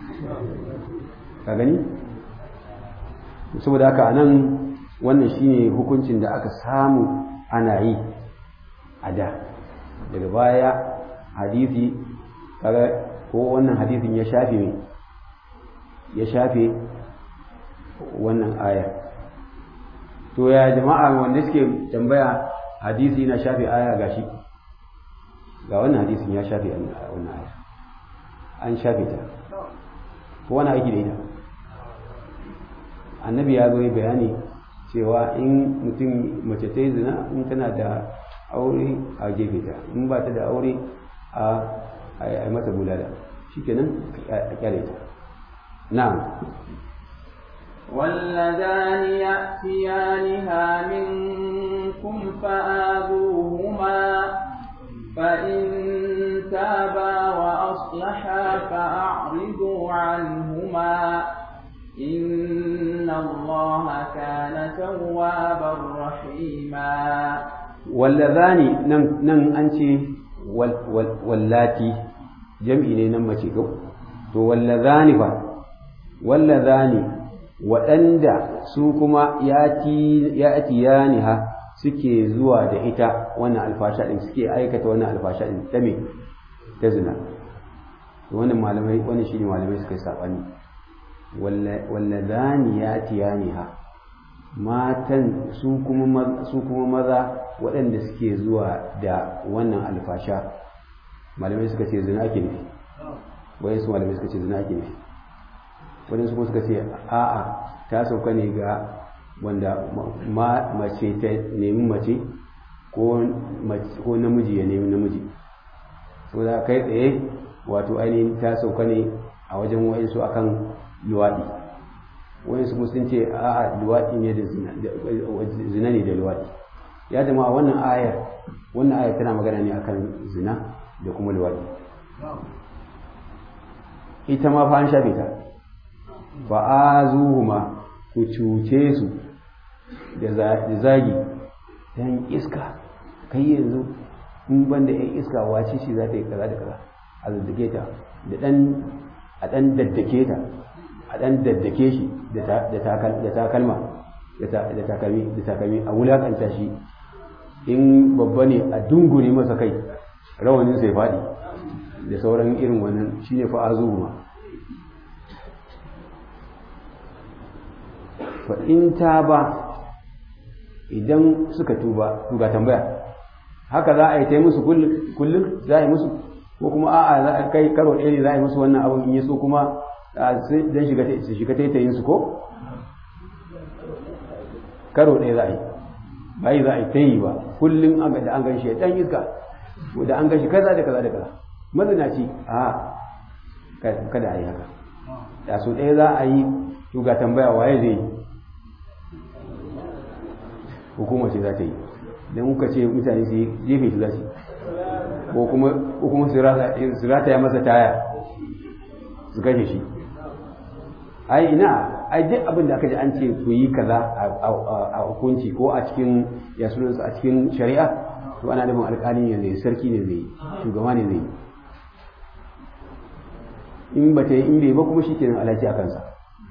ka gani saboda haka anan wannan shine hukuncin da aka samu ana yi a da daga baya hadisi kaga ko wannan hadisin ya shafe mai ya shafe wannan aya to ya jama'a wanda suke tambaya hadisi na shafe aya gashi ga wannan hadisin ya shafe wannan aya an shafe ta ko wani aiki da ita annabi ya zo bayani cewa in mutum mace ta yi zina in tana da aure a gefe ta in ba ta da aure a yi mata bulala shikenan a kyale ta na'am واللذان يأتيانها منكم فآذوهما فإن تابا وأصلحا فأعرضوا عنهما إن الله كان توابا رحيما واللذان نن نن أنتي واللاتي جمعي نمتي تو واللذان فا واللذان waɗanda su kuma ya ati ha suke zuwa da ita wannan alfasha ɗin suke aikata wannan alfasha ɗin ta me ta zina wannan malamai wannan shi ne malamai suka yi saɓani wallazani ya ati ha matan su kuma maza waɗanda suke zuwa da wannan alfasha malamai suka ce zina ake nufi wayansu malamai suka ce zina ake nufi waɗansu kuma suka ce a'a ta sauka ne ga wanda mace ta nemi mace ko namiji ya nemi namiji so da kai tsaye wato ainihin ta sauka ne a wajen waɗansu akan luwaɗi waɗansu kuma sun ce a'a luwaɗi ne da zina ne da luwaɗi ya jama'a wannan ayar wannan ayar tana magana ne akan zina da kuma luwaɗi ita ma fa an shafe ta fa'azuhuma ku cuce su da zagi dan iska kai yanzu in banda yan iska wace shi za ta yi kaza da kaza a zaddake ta da dan a dan daddake ta a dan daddake shi da takalma da takalmi da takalmi a wulakanta shi in babba ne a dungure masa kai rawanin sai faɗi da sauran irin wannan shine fa'azuhuma fa in taba idan suka tuba tuba tambaya haka za a yi ta musu kullum za a yi musu ko kuma a'a za a kai karo ɗaya ne za a yi musu wannan abin in yi so kuma don shiga taitayin su ko karo ɗaya za a yi bai za a yi ta yi ba kullum an da an gan shi ya ɗan iska da an gan shi kaza da kaza da kaza mazinaci a kada a yi haka da so ɗaya za a yi tuga tambaya waye zai yi hukumar ce za ta yi don muka ce mutane su jefe su za su ko kuma su rata ya masa taya su kashe shi ai ina ai duk abin da aka ji an ce ku yi kaza a hukunci ko a cikin ya sunansa a cikin shari'a to ana nufin alƙali ne zai sarki ne zai shugaba ne zai in ba ta yi in bai ba kuma shi kenan alhaki a kansa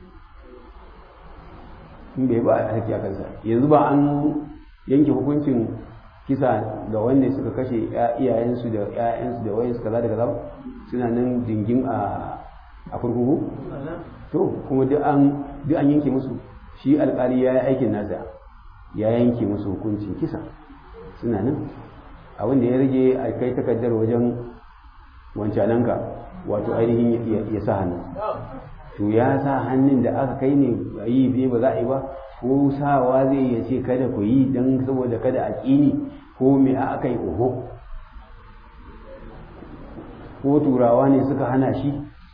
in bai ba alhaki a kansa yanzu ba an yanke hukuncin kisa ga wanda suka kashe iyayensu da ƴaƴansu da wayansu kaza da kaza suna nan dingin a a kurkuku to kuma duk an duk an yanke musu shi alƙali ya yi aikin nasa ya yanke musu hukuncin kisa suna nan a wanda ya rage a kai takardar wajen wancananka wato ainihin ya sa hannu to ya sa hannun da aka kai ne a yi bai ba za a yi ba ko sawa zai ya ce kada ku yi don saboda kada a ƙini ko me a aka yi oho ko turawa ne suka hana shi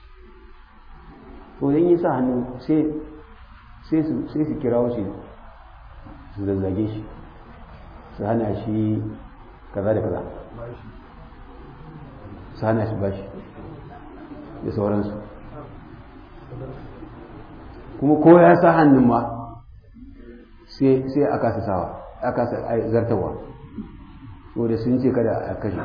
to don yi sa hannu sai su kira shi su zazzage shi su hana shi kaza da kaza su hana shi bashi da sauransu kuma ko ya sa hannun ma sai a kasa sawa a kasa zartawa wadda sun ce kada a kashe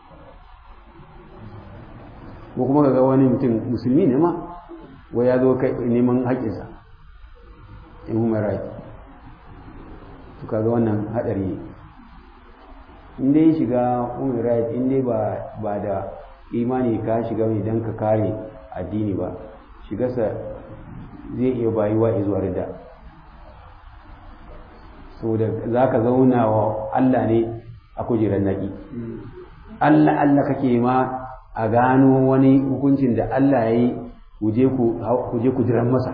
ko kuma ga wani mutum musulmi ne ma wai ya zo neman haƙƙinsa in human right su kaga wannan haɗari ne inda ya shiga human right inda ba da imani ka shiga mai don ka kare addini ba shigarsa zai iya bayuwa zuwa rida so da za ka zauna wa Allah ne a kujerar naƙi Allah Allah kake ma a gano wani hukuncin da Allah ya yi kuje ku jiran masa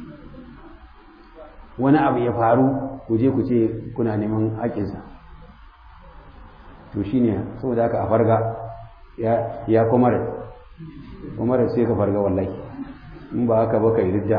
wani abu ya faru kuje ku ce kuna neman haƙinsa to shi ne saboda haka a farga ya kumar kumar sai ka farga wallahi in ba haka ba ka yi ridda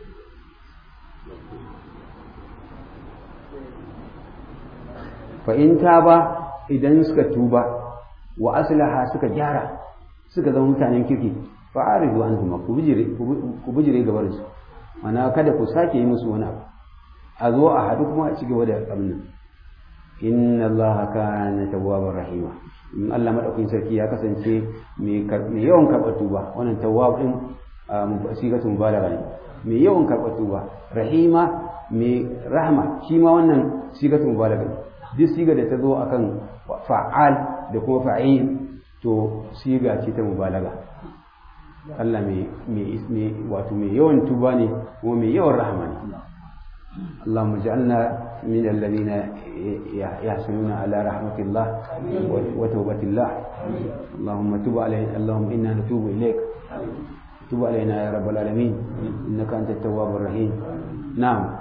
fa'in ta ba idan suka tuba wa aslaha suka gyara suka zama mutanen kirki fa'aridu an zuma ku bijire gabar su mana kada ku sake yi musu wani abu a zo a haɗu kuma a ci gaba da abin inna allaha kana tawwabar rahima in Allah madaukakin sarki ya kasance mai yawan karɓar tuba wannan tawwab din sigatun mubalagha ne mai yawan karɓar tuba rahima mai rahma shi ma wannan sigatun mubalagha ne duk siga da ta zo akan fa'al da kuma fa'il to siga ce ta mubalaga Allah mai wato mai yawan tuba ne kuma mai yawan rahama ne Allahumma ja'alna min alladhina yahsununa ala rahmatillah wa tawbatillah Allahumma tub alayna Allahumma inna natubu ilayk tub alayna ya rabbal alamin innaka antat tawwabur rahim na'am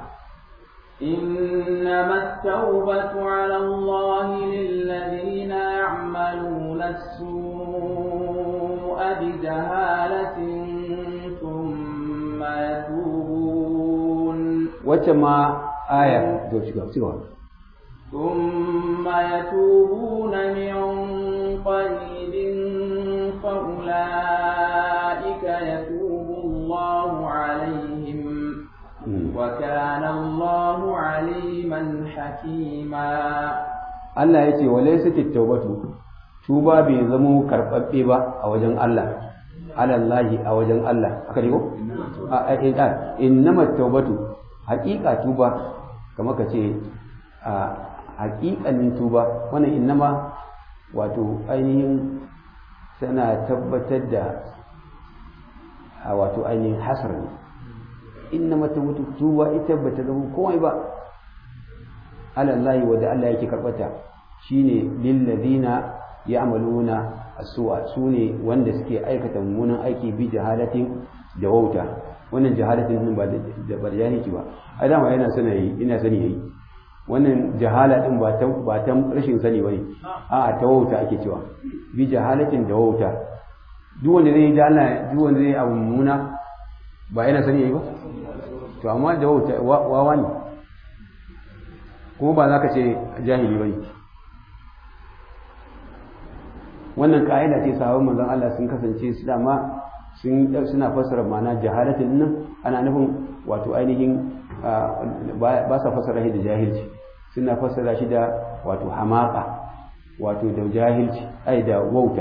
إنما التوبة على الله للذين يعملون السوء بجهالة ثم يتوبون وكما آية ثم يتوبون من قريب فأولئك يتوبون Allah ya ce walaysa at-tawbatu tuba bai zamo karɓaɓɓe ba a wajen Allah alallahi a wajen Allah aka digo a innama at-tawbatu haqiqa tuba kamar ka ce a haqiqanin tuba wannan innama wato ainihin tana tabbatar da a wato ainihin hasar ne innama at-tawbatu tuba ita bata zama komai ba alallahi wanda Allah yake karbata shine lil ladina ya'maluna as-su'a sune wanda suke aikata mummunan aiki bi jahalatin da wauta wannan jahalatin din ba da barjahiki ba ai dama yana sani yayi ina sani yayi wannan jahala din ba ta ba ta rashin sani bane a'a ta wauta ake cewa bi jahalatin da wauta duk wanda zai da Allah duk wanda zai abu mummuna ba yana sani yayi ba to amma da wauta wawa ne ko ba za ka ce jahili bane wannan ka'ida ce sahabban manzon Allah sun kasance su dama sun suna fassara ma'ana jahalatin nan ana nufin wato ainihin ba sa fassara shi da jahilci suna fassara shi da wato hamaka wato da jahilci ai da wauta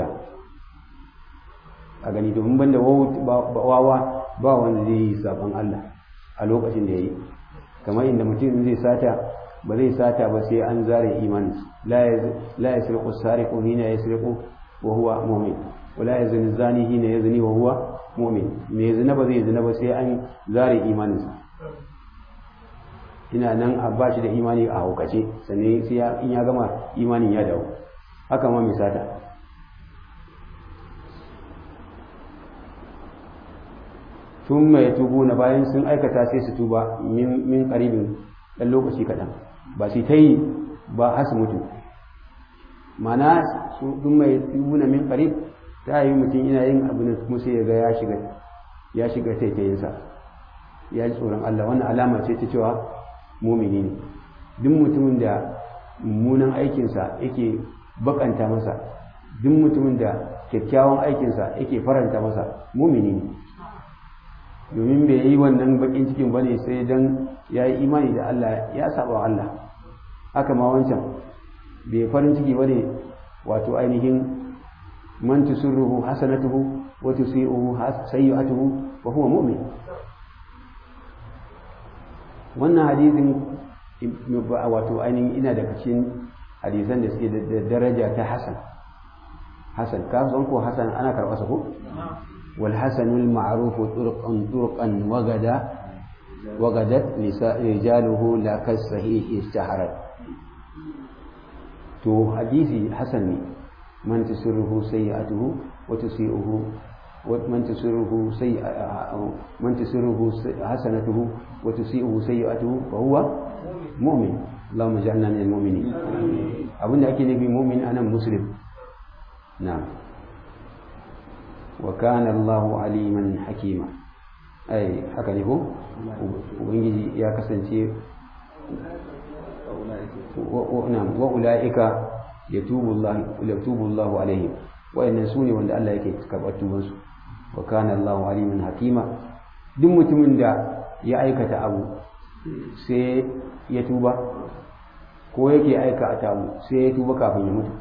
a gani domin banda wawa ba wanda zai yi sabon Allah a lokacin da yayi kamar inda mutum zai sata ba zai sata ba sai an zare imani la yasriqu sariqu hina yasriqu wa huwa mu'min wala yazni zani hina yazni wa huwa mu'min me zina ba zai zina ba sai an zare imaninsa ina nan a bashi da imani a haukace sannan sai in ya gama imanin ya dawo haka ma misata tun mai tubu na bayan sun aikata sai su tuba min karibin ɗan lokaci kaɗan ba su ta yi ba har su mutu mana sun mai tubu na min karib ta yi mutum ina yin abin kuma sai ya ga ya shiga ya shiga taitayinsa ya ji tsoron Allah wannan alama ce ta cewa mumini ne duk mutumin da mummunan aikinsa yake bakanta masa duk mutumin da kyakkyawan aikinsa yake faranta masa mumini ne domin bai yi wannan bakin cikin bane sai dan ya yi imani da Allah ya saba Allah haka ma wancan bai farin ciki bane wato ainihin man tusurruhu hasanatuhu wa tusi'uhu sayyi'atuhu wa huwa mu'min wannan hadisin wato ainihin ina daga cikin hadisan da suke da daraja ta hasan hasan ka san ko hasan ana karɓa sa ko والحسن المعروف طرقا طرقا وغدا وغدت نساء رجاله لا كالصحيح اشتهرت تو حديثي حسن من تسره سيئته وتسيئه ومن تسره سيئة من تسره حسنته وتسيئه سيئته فهو مؤمن اللهم اجعلنا من المؤمنين أبونا أكيد نبي مؤمن أنا مسلم نعم وكان الله عليما حكيما أي haka ne ko ubangiji ya kasance wa ulaika yatubu Allah yatubu Allah alaihim wayannan sune wanda Allah yake karɓar tuban su wa kana Allah aliman hakima duk mutumin da ya aikata abu sai ya tuba ko yake aikata abu sai ya tuba kafin ya mutu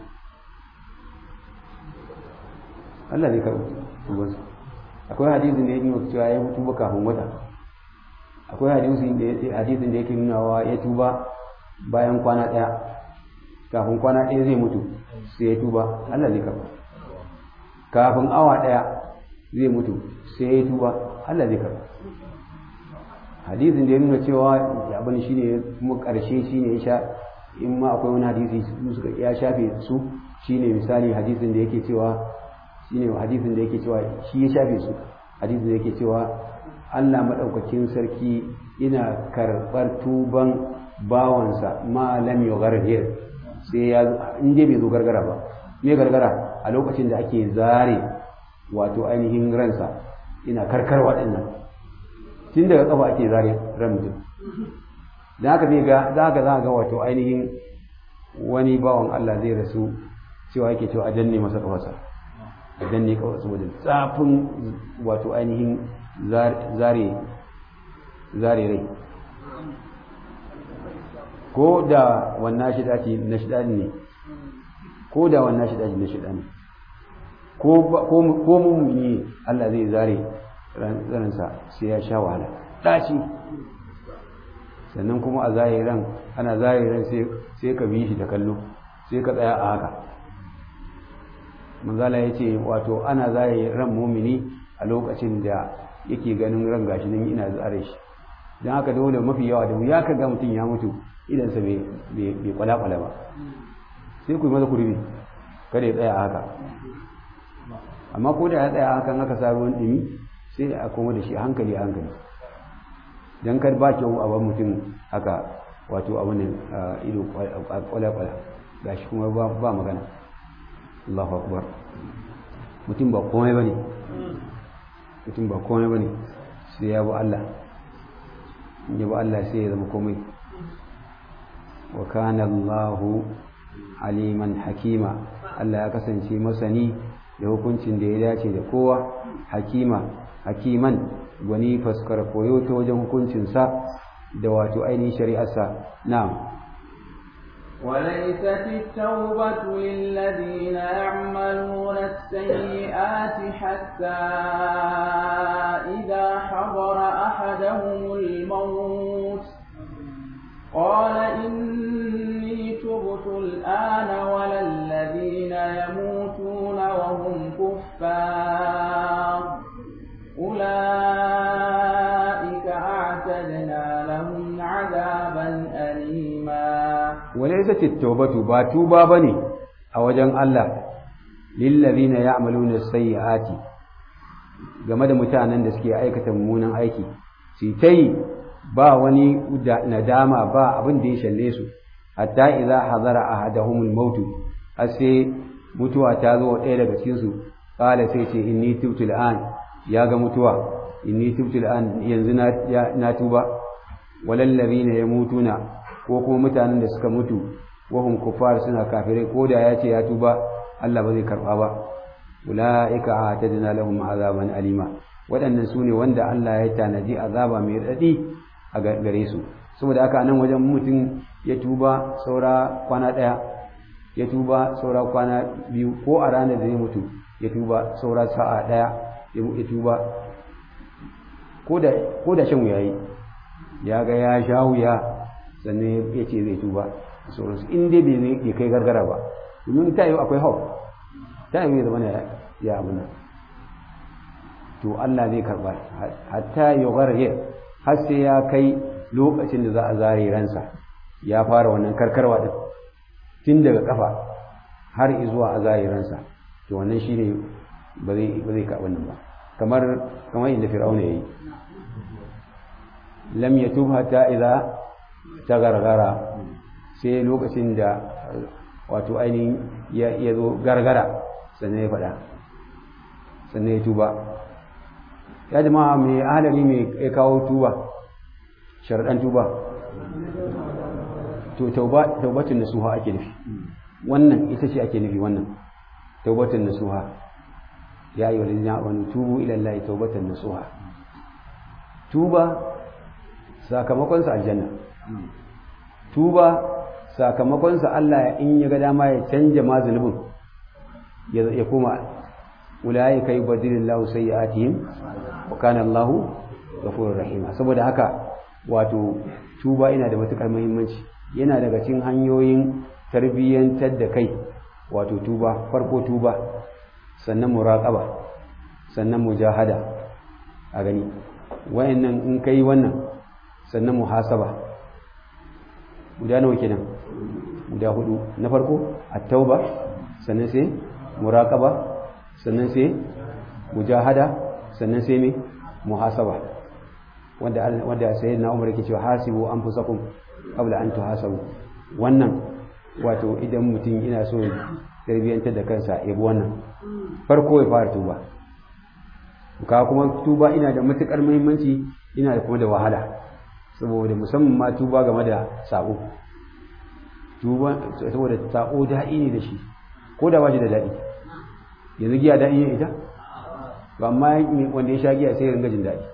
Allah zai karɓi tubansa akwai hadisin da yake nuna cewa ya tuba kafin wata akwai hadisin da yake hadisin da yake nunawa ya tuba bayan kwana ɗaya kafin kwana ɗaya zai mutu sai ya tuba Allah zai karɓa kafin awa ɗaya zai mutu sai ya tuba Allah zai karɓa hadisin da ya nuna cewa abin shine kuma ƙarshe shine ya sha in ma akwai wani hadisi suka ya shafe su shine misali hadisin da yake cewa shine hadisin da yake cewa shi ya shafe su hadisin da yake cewa Allah madaukakin sarki ina karbar tuban bawansa ma lam yughargir sai ya inda bai zo gargara ba me gargara a lokacin da ake zare wato ainihin ransa ina karkar waɗannan tun daga kafa ake zare ran mutum dan haka zai ga zaka za ga wato ainihin wani bawan Allah zai rasu cewa yake cewa a danne masa kafarsa idan ne kawai saboda tsafin wato ainihin zare zare rai ko da wannan shida ce na shida ne ko da wannan shi daji na shi dani ko ko ko mu'mini Allah zai zare ransa sai ya sha wahala daci sannan kuma a zahiran ana zahiran sai sai ka bi shi da kallo sai ka tsaya a haka manzala yace wato ana zahiran mu'mini a lokacin da yake ganin ran gashi nan ina zare shi dan haka dole mafi yawa da wuya kaga mutun ya mutu idan sa bai bai kwala-kwala ba sai ku yi maza kurbi kada ya tsaya a haka amma ko da ya tsaya a hakan aka sa ruwan dumi sai a koma da shi hankali a hankali don kar ba kyau a ban mutum haka wato abin da ido kwala-kwala ga shi kuma ba magana Allahu akbar mutum ba komai ba ne mutum ba komai ba ne sai ya bi Allah in ya bi Allah sai ya zama komai wa kana Allahu aliman hakima Allah ya kasance masani da hukuncin da ya dace da kowa hakima hakiman gwani faskar koyo ta wajen hukuncinsa da wato ainihin shari'arsa na'am وليست التوبة للذين يعملون السيئات حتى إذا حضر أحدهم الموت قال إني تبت الآن ولا الذين يموتون وهم كفار أولئك أعتدنا لهم عذابا أليما وليست التوبة باتوبة بني أوجن الله للذين يعملون السيئات game da mutanen da suke aikata mummunan aiki su tai ba wani nadama ba abin da ya shalle su hatta idza hadara ahaduhumul maut sai mutuwa ta zo ɗaya daga cikin su kala sai ce inni tubtu al'an ya ga mutuwa inni tubtu al'an yanzu na na tuba walal ladina yamutuna ko kuma mutanen da suka mutu wahum kufar suna kafirai ko da ya ce ya tuba Allah ba zai karba ba ulaika atadna lahum azaban alima waɗannan sune wanda Allah ya tanaji azaba mai radi a gare su saboda haka nan wajen mutum ya tuba saura kwana ɗaya ya tuba saura kwana biyu ko a ranar da ya mutu ya tuba saura sa'a ɗaya ya tuba ko da shan wuya yi ya ga ya sha wuya sannan ya ce zai tuba sauransu in dai bai kai gargara ba domin ta yi akwai hau ta yi zama ya abu nan to Allah zai karba hatta yi gargara har sai ya kai lokacin da za a zare ransa ya fara wannan karkarwa din tun daga kafa har zuwa a zare ransa to wannan shine ba zai ba zai ka wannan ba kamar kamar inda fir'auna yayi lam yatub hatta idza tagargara sai lokacin da wato ainihin ya zo gargara sannan ya faɗa sannan ya tuba ya jama'a mai ahalari mai ya kawo tuba sharaɗan tuba to taubatun nasuha ake nufi wannan ita ce ake nufi wannan taubatun nasuha ya yi wani wani tubu ilallahi taubatun nasuha tuba sakamakonsa aljanna tuba sakamakonsa Allah in ya ga dama ya canja ma zunubin ya koma ulai kai badilillahu sayyi'atihim wa kana Allahu ghafurur rahim saboda haka wato tuba yana da matukar muhimmanci yana daga cikin hanyoyin tarbiyyantar da kai wato tuba farko tuba sannan muraqaba sannan mujahada a gani wayannan in kai wannan sannan muhasaba guda nawa kenan guda hudu na farko at-tauba sannan sai muraqaba sannan sai mujahada sannan sai me muhasaba wanda wanda sayyidina Umar yake cewa hasibu anfusakum qabla an tuhasabu wannan wato idan mutum ina so tarbiyantar da kansa yabi wannan farko ya fara tuba ka kuma tuba ina da matukar muhimmanci ina da kuma da wahala saboda musamman ma tuba game da sabo tuba saboda sabo daɗi ne da shi ko da bashi da daɗi yanzu giya daɗi ne ita ba amma wanda ya sha giya sai ya ringa jin daɗi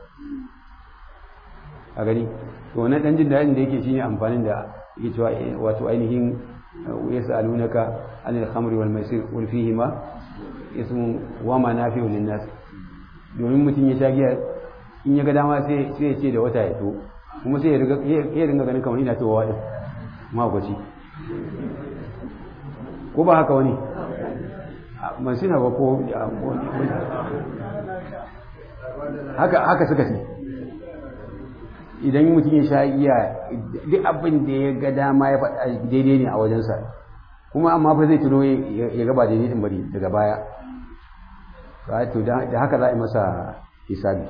a gani to wannan ɗan jin daɗin da yake shine amfanin da yake cewa wato ainihin yas'alunaka anil khamri wal maisir wal fihima ismun wa manafi'u lin nas domin mutum ya sha giya in ya ga dama sai sai ya ce da wata ya to kuma sai ya riga ya ringa ganin kamar ina towa din magwaci ko ba haka wani man suna ba ko haka haka suka ce idan mutum ya sha giya duk abin da ya ga dama ya faɗa daidai ne a wajensa kuma amma fa zai tuno ya gaba daidai din bari daga baya to da haka za a yi masa hisabi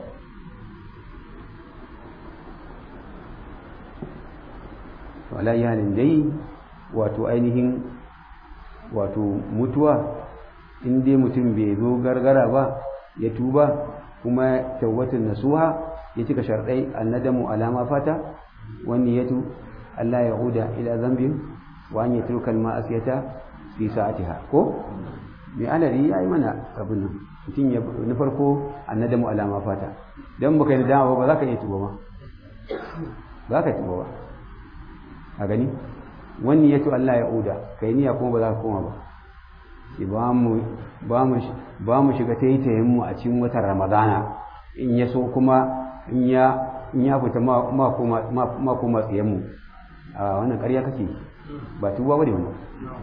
wala yanin dai wato ainihin wato mutuwa in dai mutum bai zo gargara ba ya tuba kuma tawbatul nasuha ya cika sharɗai annadamu alama fata wani yatu Allah ya huda ila zambin wa an yatruka al-ma'asiyata fi sa'atiha ko mai alari yayi mana abin nan mutum ya na farko annadamu alama fata dan baka yi dama ba za ka iya tuba ba za ka tuba ba a gani wani yatu Allah ya huda kai niyya kuma ba za ka koma ba ba mu ba mu ba mu shiga taitayen mu a cikin watan Ramadana in ya so kuma in ya in ya fita ma ma kuma ma kuma tsiyen mu a wannan ƙarya kake ba tuba bane wannan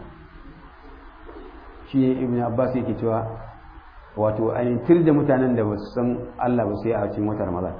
shi Ibn Abbas yake cewa wato ainihin tir da mutanen da ba su san Allah ba sai a cikin watan Ramadan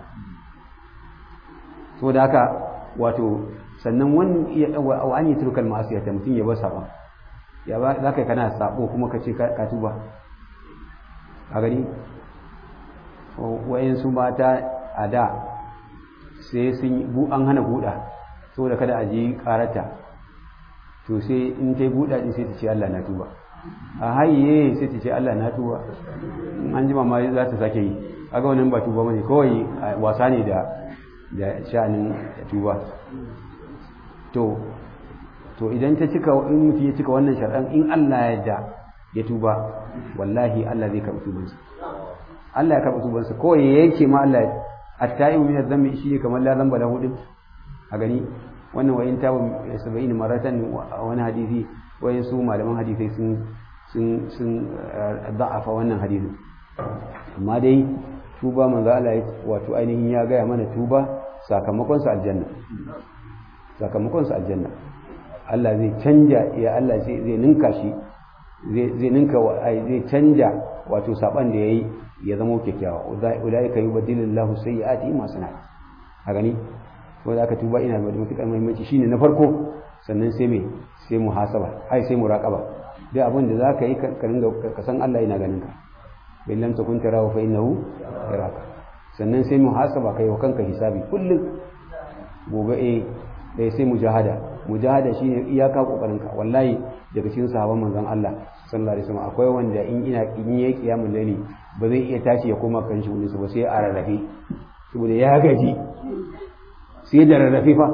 saboda haka wato sannan wani ya wa an yi turkal ma'asiyata mutum ya bar saba ya ba za ka kana sabo kuma ka ce ka tuba a gani wayansu mata a da sai sun bu an hana buɗa saboda kada a ji karata to sai in ta yi buɗa din sai ta ce Allah na tuba a haye sai ta ce Allah na tuba an ji mama za ta sake yi aga wannan ba tuba bane kawai wasa ne da da sha'anin tuba to to idan ta cika in mutum ya cika wannan shar'an in Allah ya yarda ya tuba wallahi Allah zai karɓi tubansa Allah ya karɓi tubansa ko ya yanke ma Allah at-ta'ibu min adh-dhanbi shi kamar la dhanba lahu din a gani wannan wa in tabu sab'ina maratan wani hadisi wayan su malaman hadisi sun sun sun da'afa wannan hadisi amma dai tuba manzo Allah wato ainihin ya ga mana tuba sakamakon sa aljanna sakamakon sa aljanna Allah zai canja ya Allah zai ninka shi zai ninka zai canja wato saban da yayi ya zama kyakkyawa ulaika yubaddilullahu sayyi'ati ma sana a gani ko da aka tuba ina da mutukar muhimmanci shine na farko sannan sai me sai muhasaba ai sai muraqaba duk abin da zaka yi ka ringa ka san Allah yana ganin ka bil lam takun tarahu fa innahu yaraka sannan sai muhasaba kai wa kanka hisabi kullum gobe eh dai sai mujahada mujahada shine iyaka kokarinka wallahi daga cikin sahabban manzon Allah sallallahu alaihi wasallam akwai wanda in ina in yayi kiyamul layli ba zai iya tashi ya koma kan shi ba sai a rarrafe saboda ya gaji sai da rarrafe fa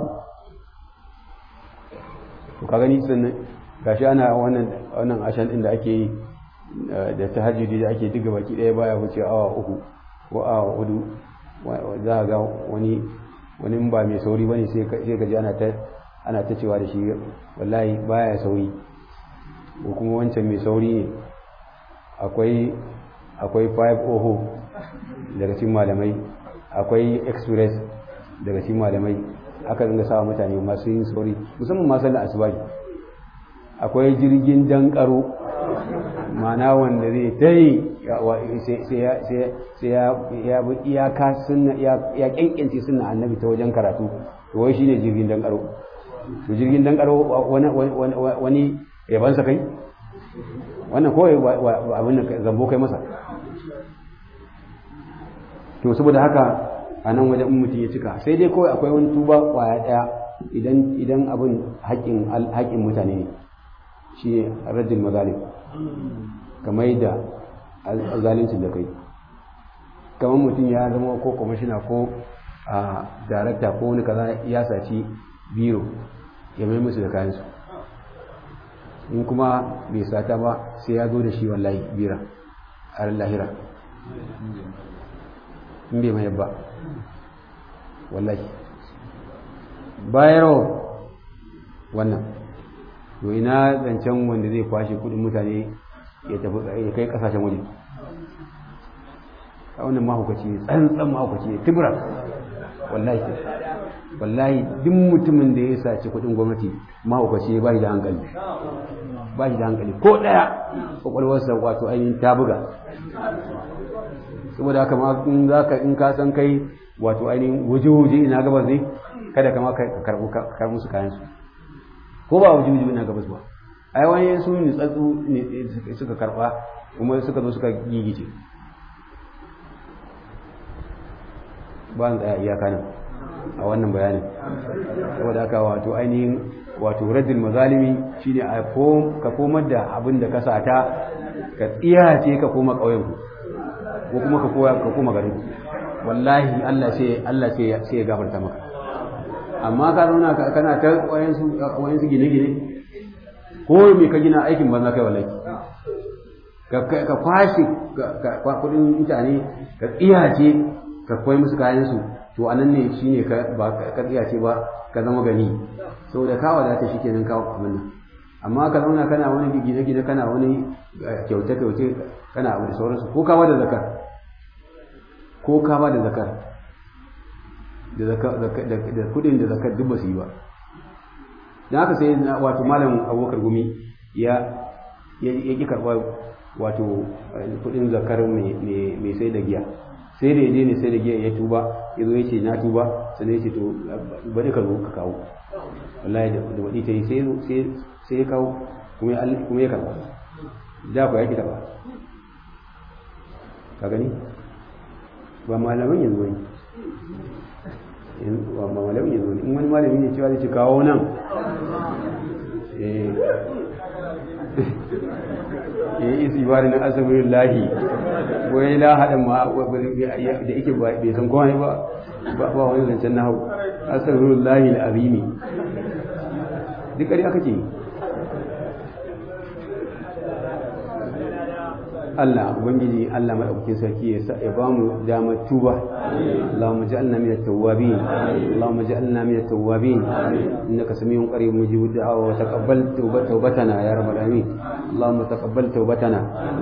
to ka gani sannan gashi ana wannan wannan ashan din da ake yi da tahajjudi da ake diga baki daya baya wuce awa uku ko awa hudu za ga wani wani ba mai sauri bane sai sai gaji ana ta ana ta cewa da shi wallahi baya sauri ko kuma wancan mai sauri ne akwai akwai five oh daga cikin malamai akwai express daga cikin malamai aka dinga sawa mutane masu yin sauri musamman ma sallar asuba akwai jirgin dankaro mana wanda zai tai sai ya bi iyaka sunna ya kyankyance sunna annabi ta wajen karatu to wai shine jirgin dankaro to jirgin dankaro wani wani yabansa kai wannan kawai abin da zambo kai masa to saboda haka a nan wajen mutum ya cika sai dai kawai akwai wani tuba kwaya daya idan idan abin haƙƙin haƙƙin mutane ne shi rajul mazalim kamar da zalincin da kai kamar mutum ya zama ko kwamishina ko a darakta ko wani kaza ya saci biro ya mai musu da kayansu in kuma bai sata ba sai ya zo da shi wallahi bira a lahira in bai mai ba wallahi bayarwa wannan to ina zancen wanda zai kwashe kudin mutane ya tafi ya kai kasashen waje a wannan mahaukaci ne tsantsan mahaukaci ne tibra wallahi wallahi duk mutumin da ya saci kudin gwamnati mahaukaci ba shi da hankali ba shi da hankali ko daya kwakwalwarsa wato ainihin ta buga saboda haka ma in zaka in ka san kai wato ainihin waje-waje ina gabas ne kada kama ka karbu kar musu kayan su ko ba waje-waje ina gabas ba ai wani su ne tsatsu ne suka karba kuma suka zo suka gigice ba an tsaya iyaka nan a wannan bayanin saboda haka wato ainihin wato raddul mazalimi shine a ka komar da abin da ka sata ka tsiyace ka koma ƙauyen ku ko kuma ka koya ka koma garin wallahi Allah sai Allah sai sai ya gafarta maka amma ka zauna kana ta wayan su wayan su gine-gine ko me ka gina aikin banza kai wallahi ka ka kwashi kudin mutane ka tsiyace ka koyi musu kayan su to anan ne shine ka ba ka tsiyace ba ka zama gani saboda ka wadata shikenan ka abin nan amma ka zauna kana wani gine-gine kana wani kyauce-kyauce kana abu da sauransu ko ka ba da zakar ko ka ba da zakar da kudin da zakar duk ba su yi ba don haka sai wato malam abubakar gumi ya ƙi karɓa wato kudin zakar mai sai da giya sai da yaje ne sai da giya ya tuba ya zo ya ce na tuba sannan ya ce to bari ka zo ka kawo wallahi da baɗi ta yi sai ya kawo kuma ya karɓa da ku ya ƙi karɓa ka gani ba malaman yanzu ne ba malamin yanzu ne in wani malami ne cewa zai ce kawo nan eh isi bari na asabirin lahi wai la haɗin ma da yake bai san kowa ba ba wani zancen na hau asabirin lahi al'azimi duk ƙari aka ce Allah ubangiji Allah madaukakin sarki ya ba mu damar tuba Allahumma ja'alna minat tawwabin Allahumma ja'alna minat tawwabin innaka samiun qarib mujibud du'a wa taqabbal tawbatana ya rabbal alamin Allahumma taqabbal tawbatana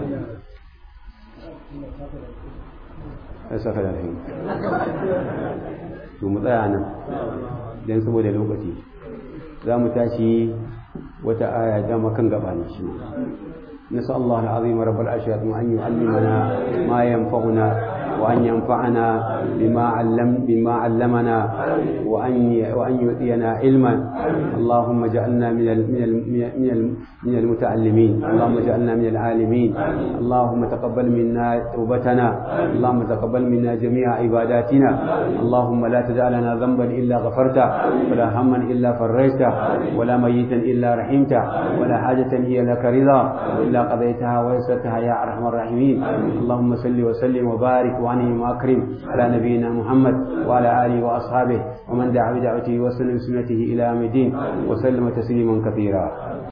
asaka da rahim to mu tsaya nan dan saboda lokaci za mu tashi wata aya da makan gaba ne shi نسأل الله العظيم رب العرش أن يعلمنا ما ينفعنا وأن ينفعنا بما علم بما علمنا وأن وأن يؤتينا علما اللهم اجعلنا من من من من المتعلمين اللهم اجعلنا من العالمين اللهم تقبل منا توبتنا اللهم تقبل منا جميع عباداتنا اللهم لا تدع لنا ذنبا إلا غفرته ولا هما إلا فرجته ولا ميتا إلا رحمته ولا حاجة هي لك رضا إلا قضيتها ويسرتها يا أرحم الراحمين اللهم صل وسلم وبارك وعنهم وأكرم على نبينا محمد وعلى آله وأصحابه ومن دعا بدعوته وسلم سنته إلى يوم الدين وسلم تسليما كثيرا.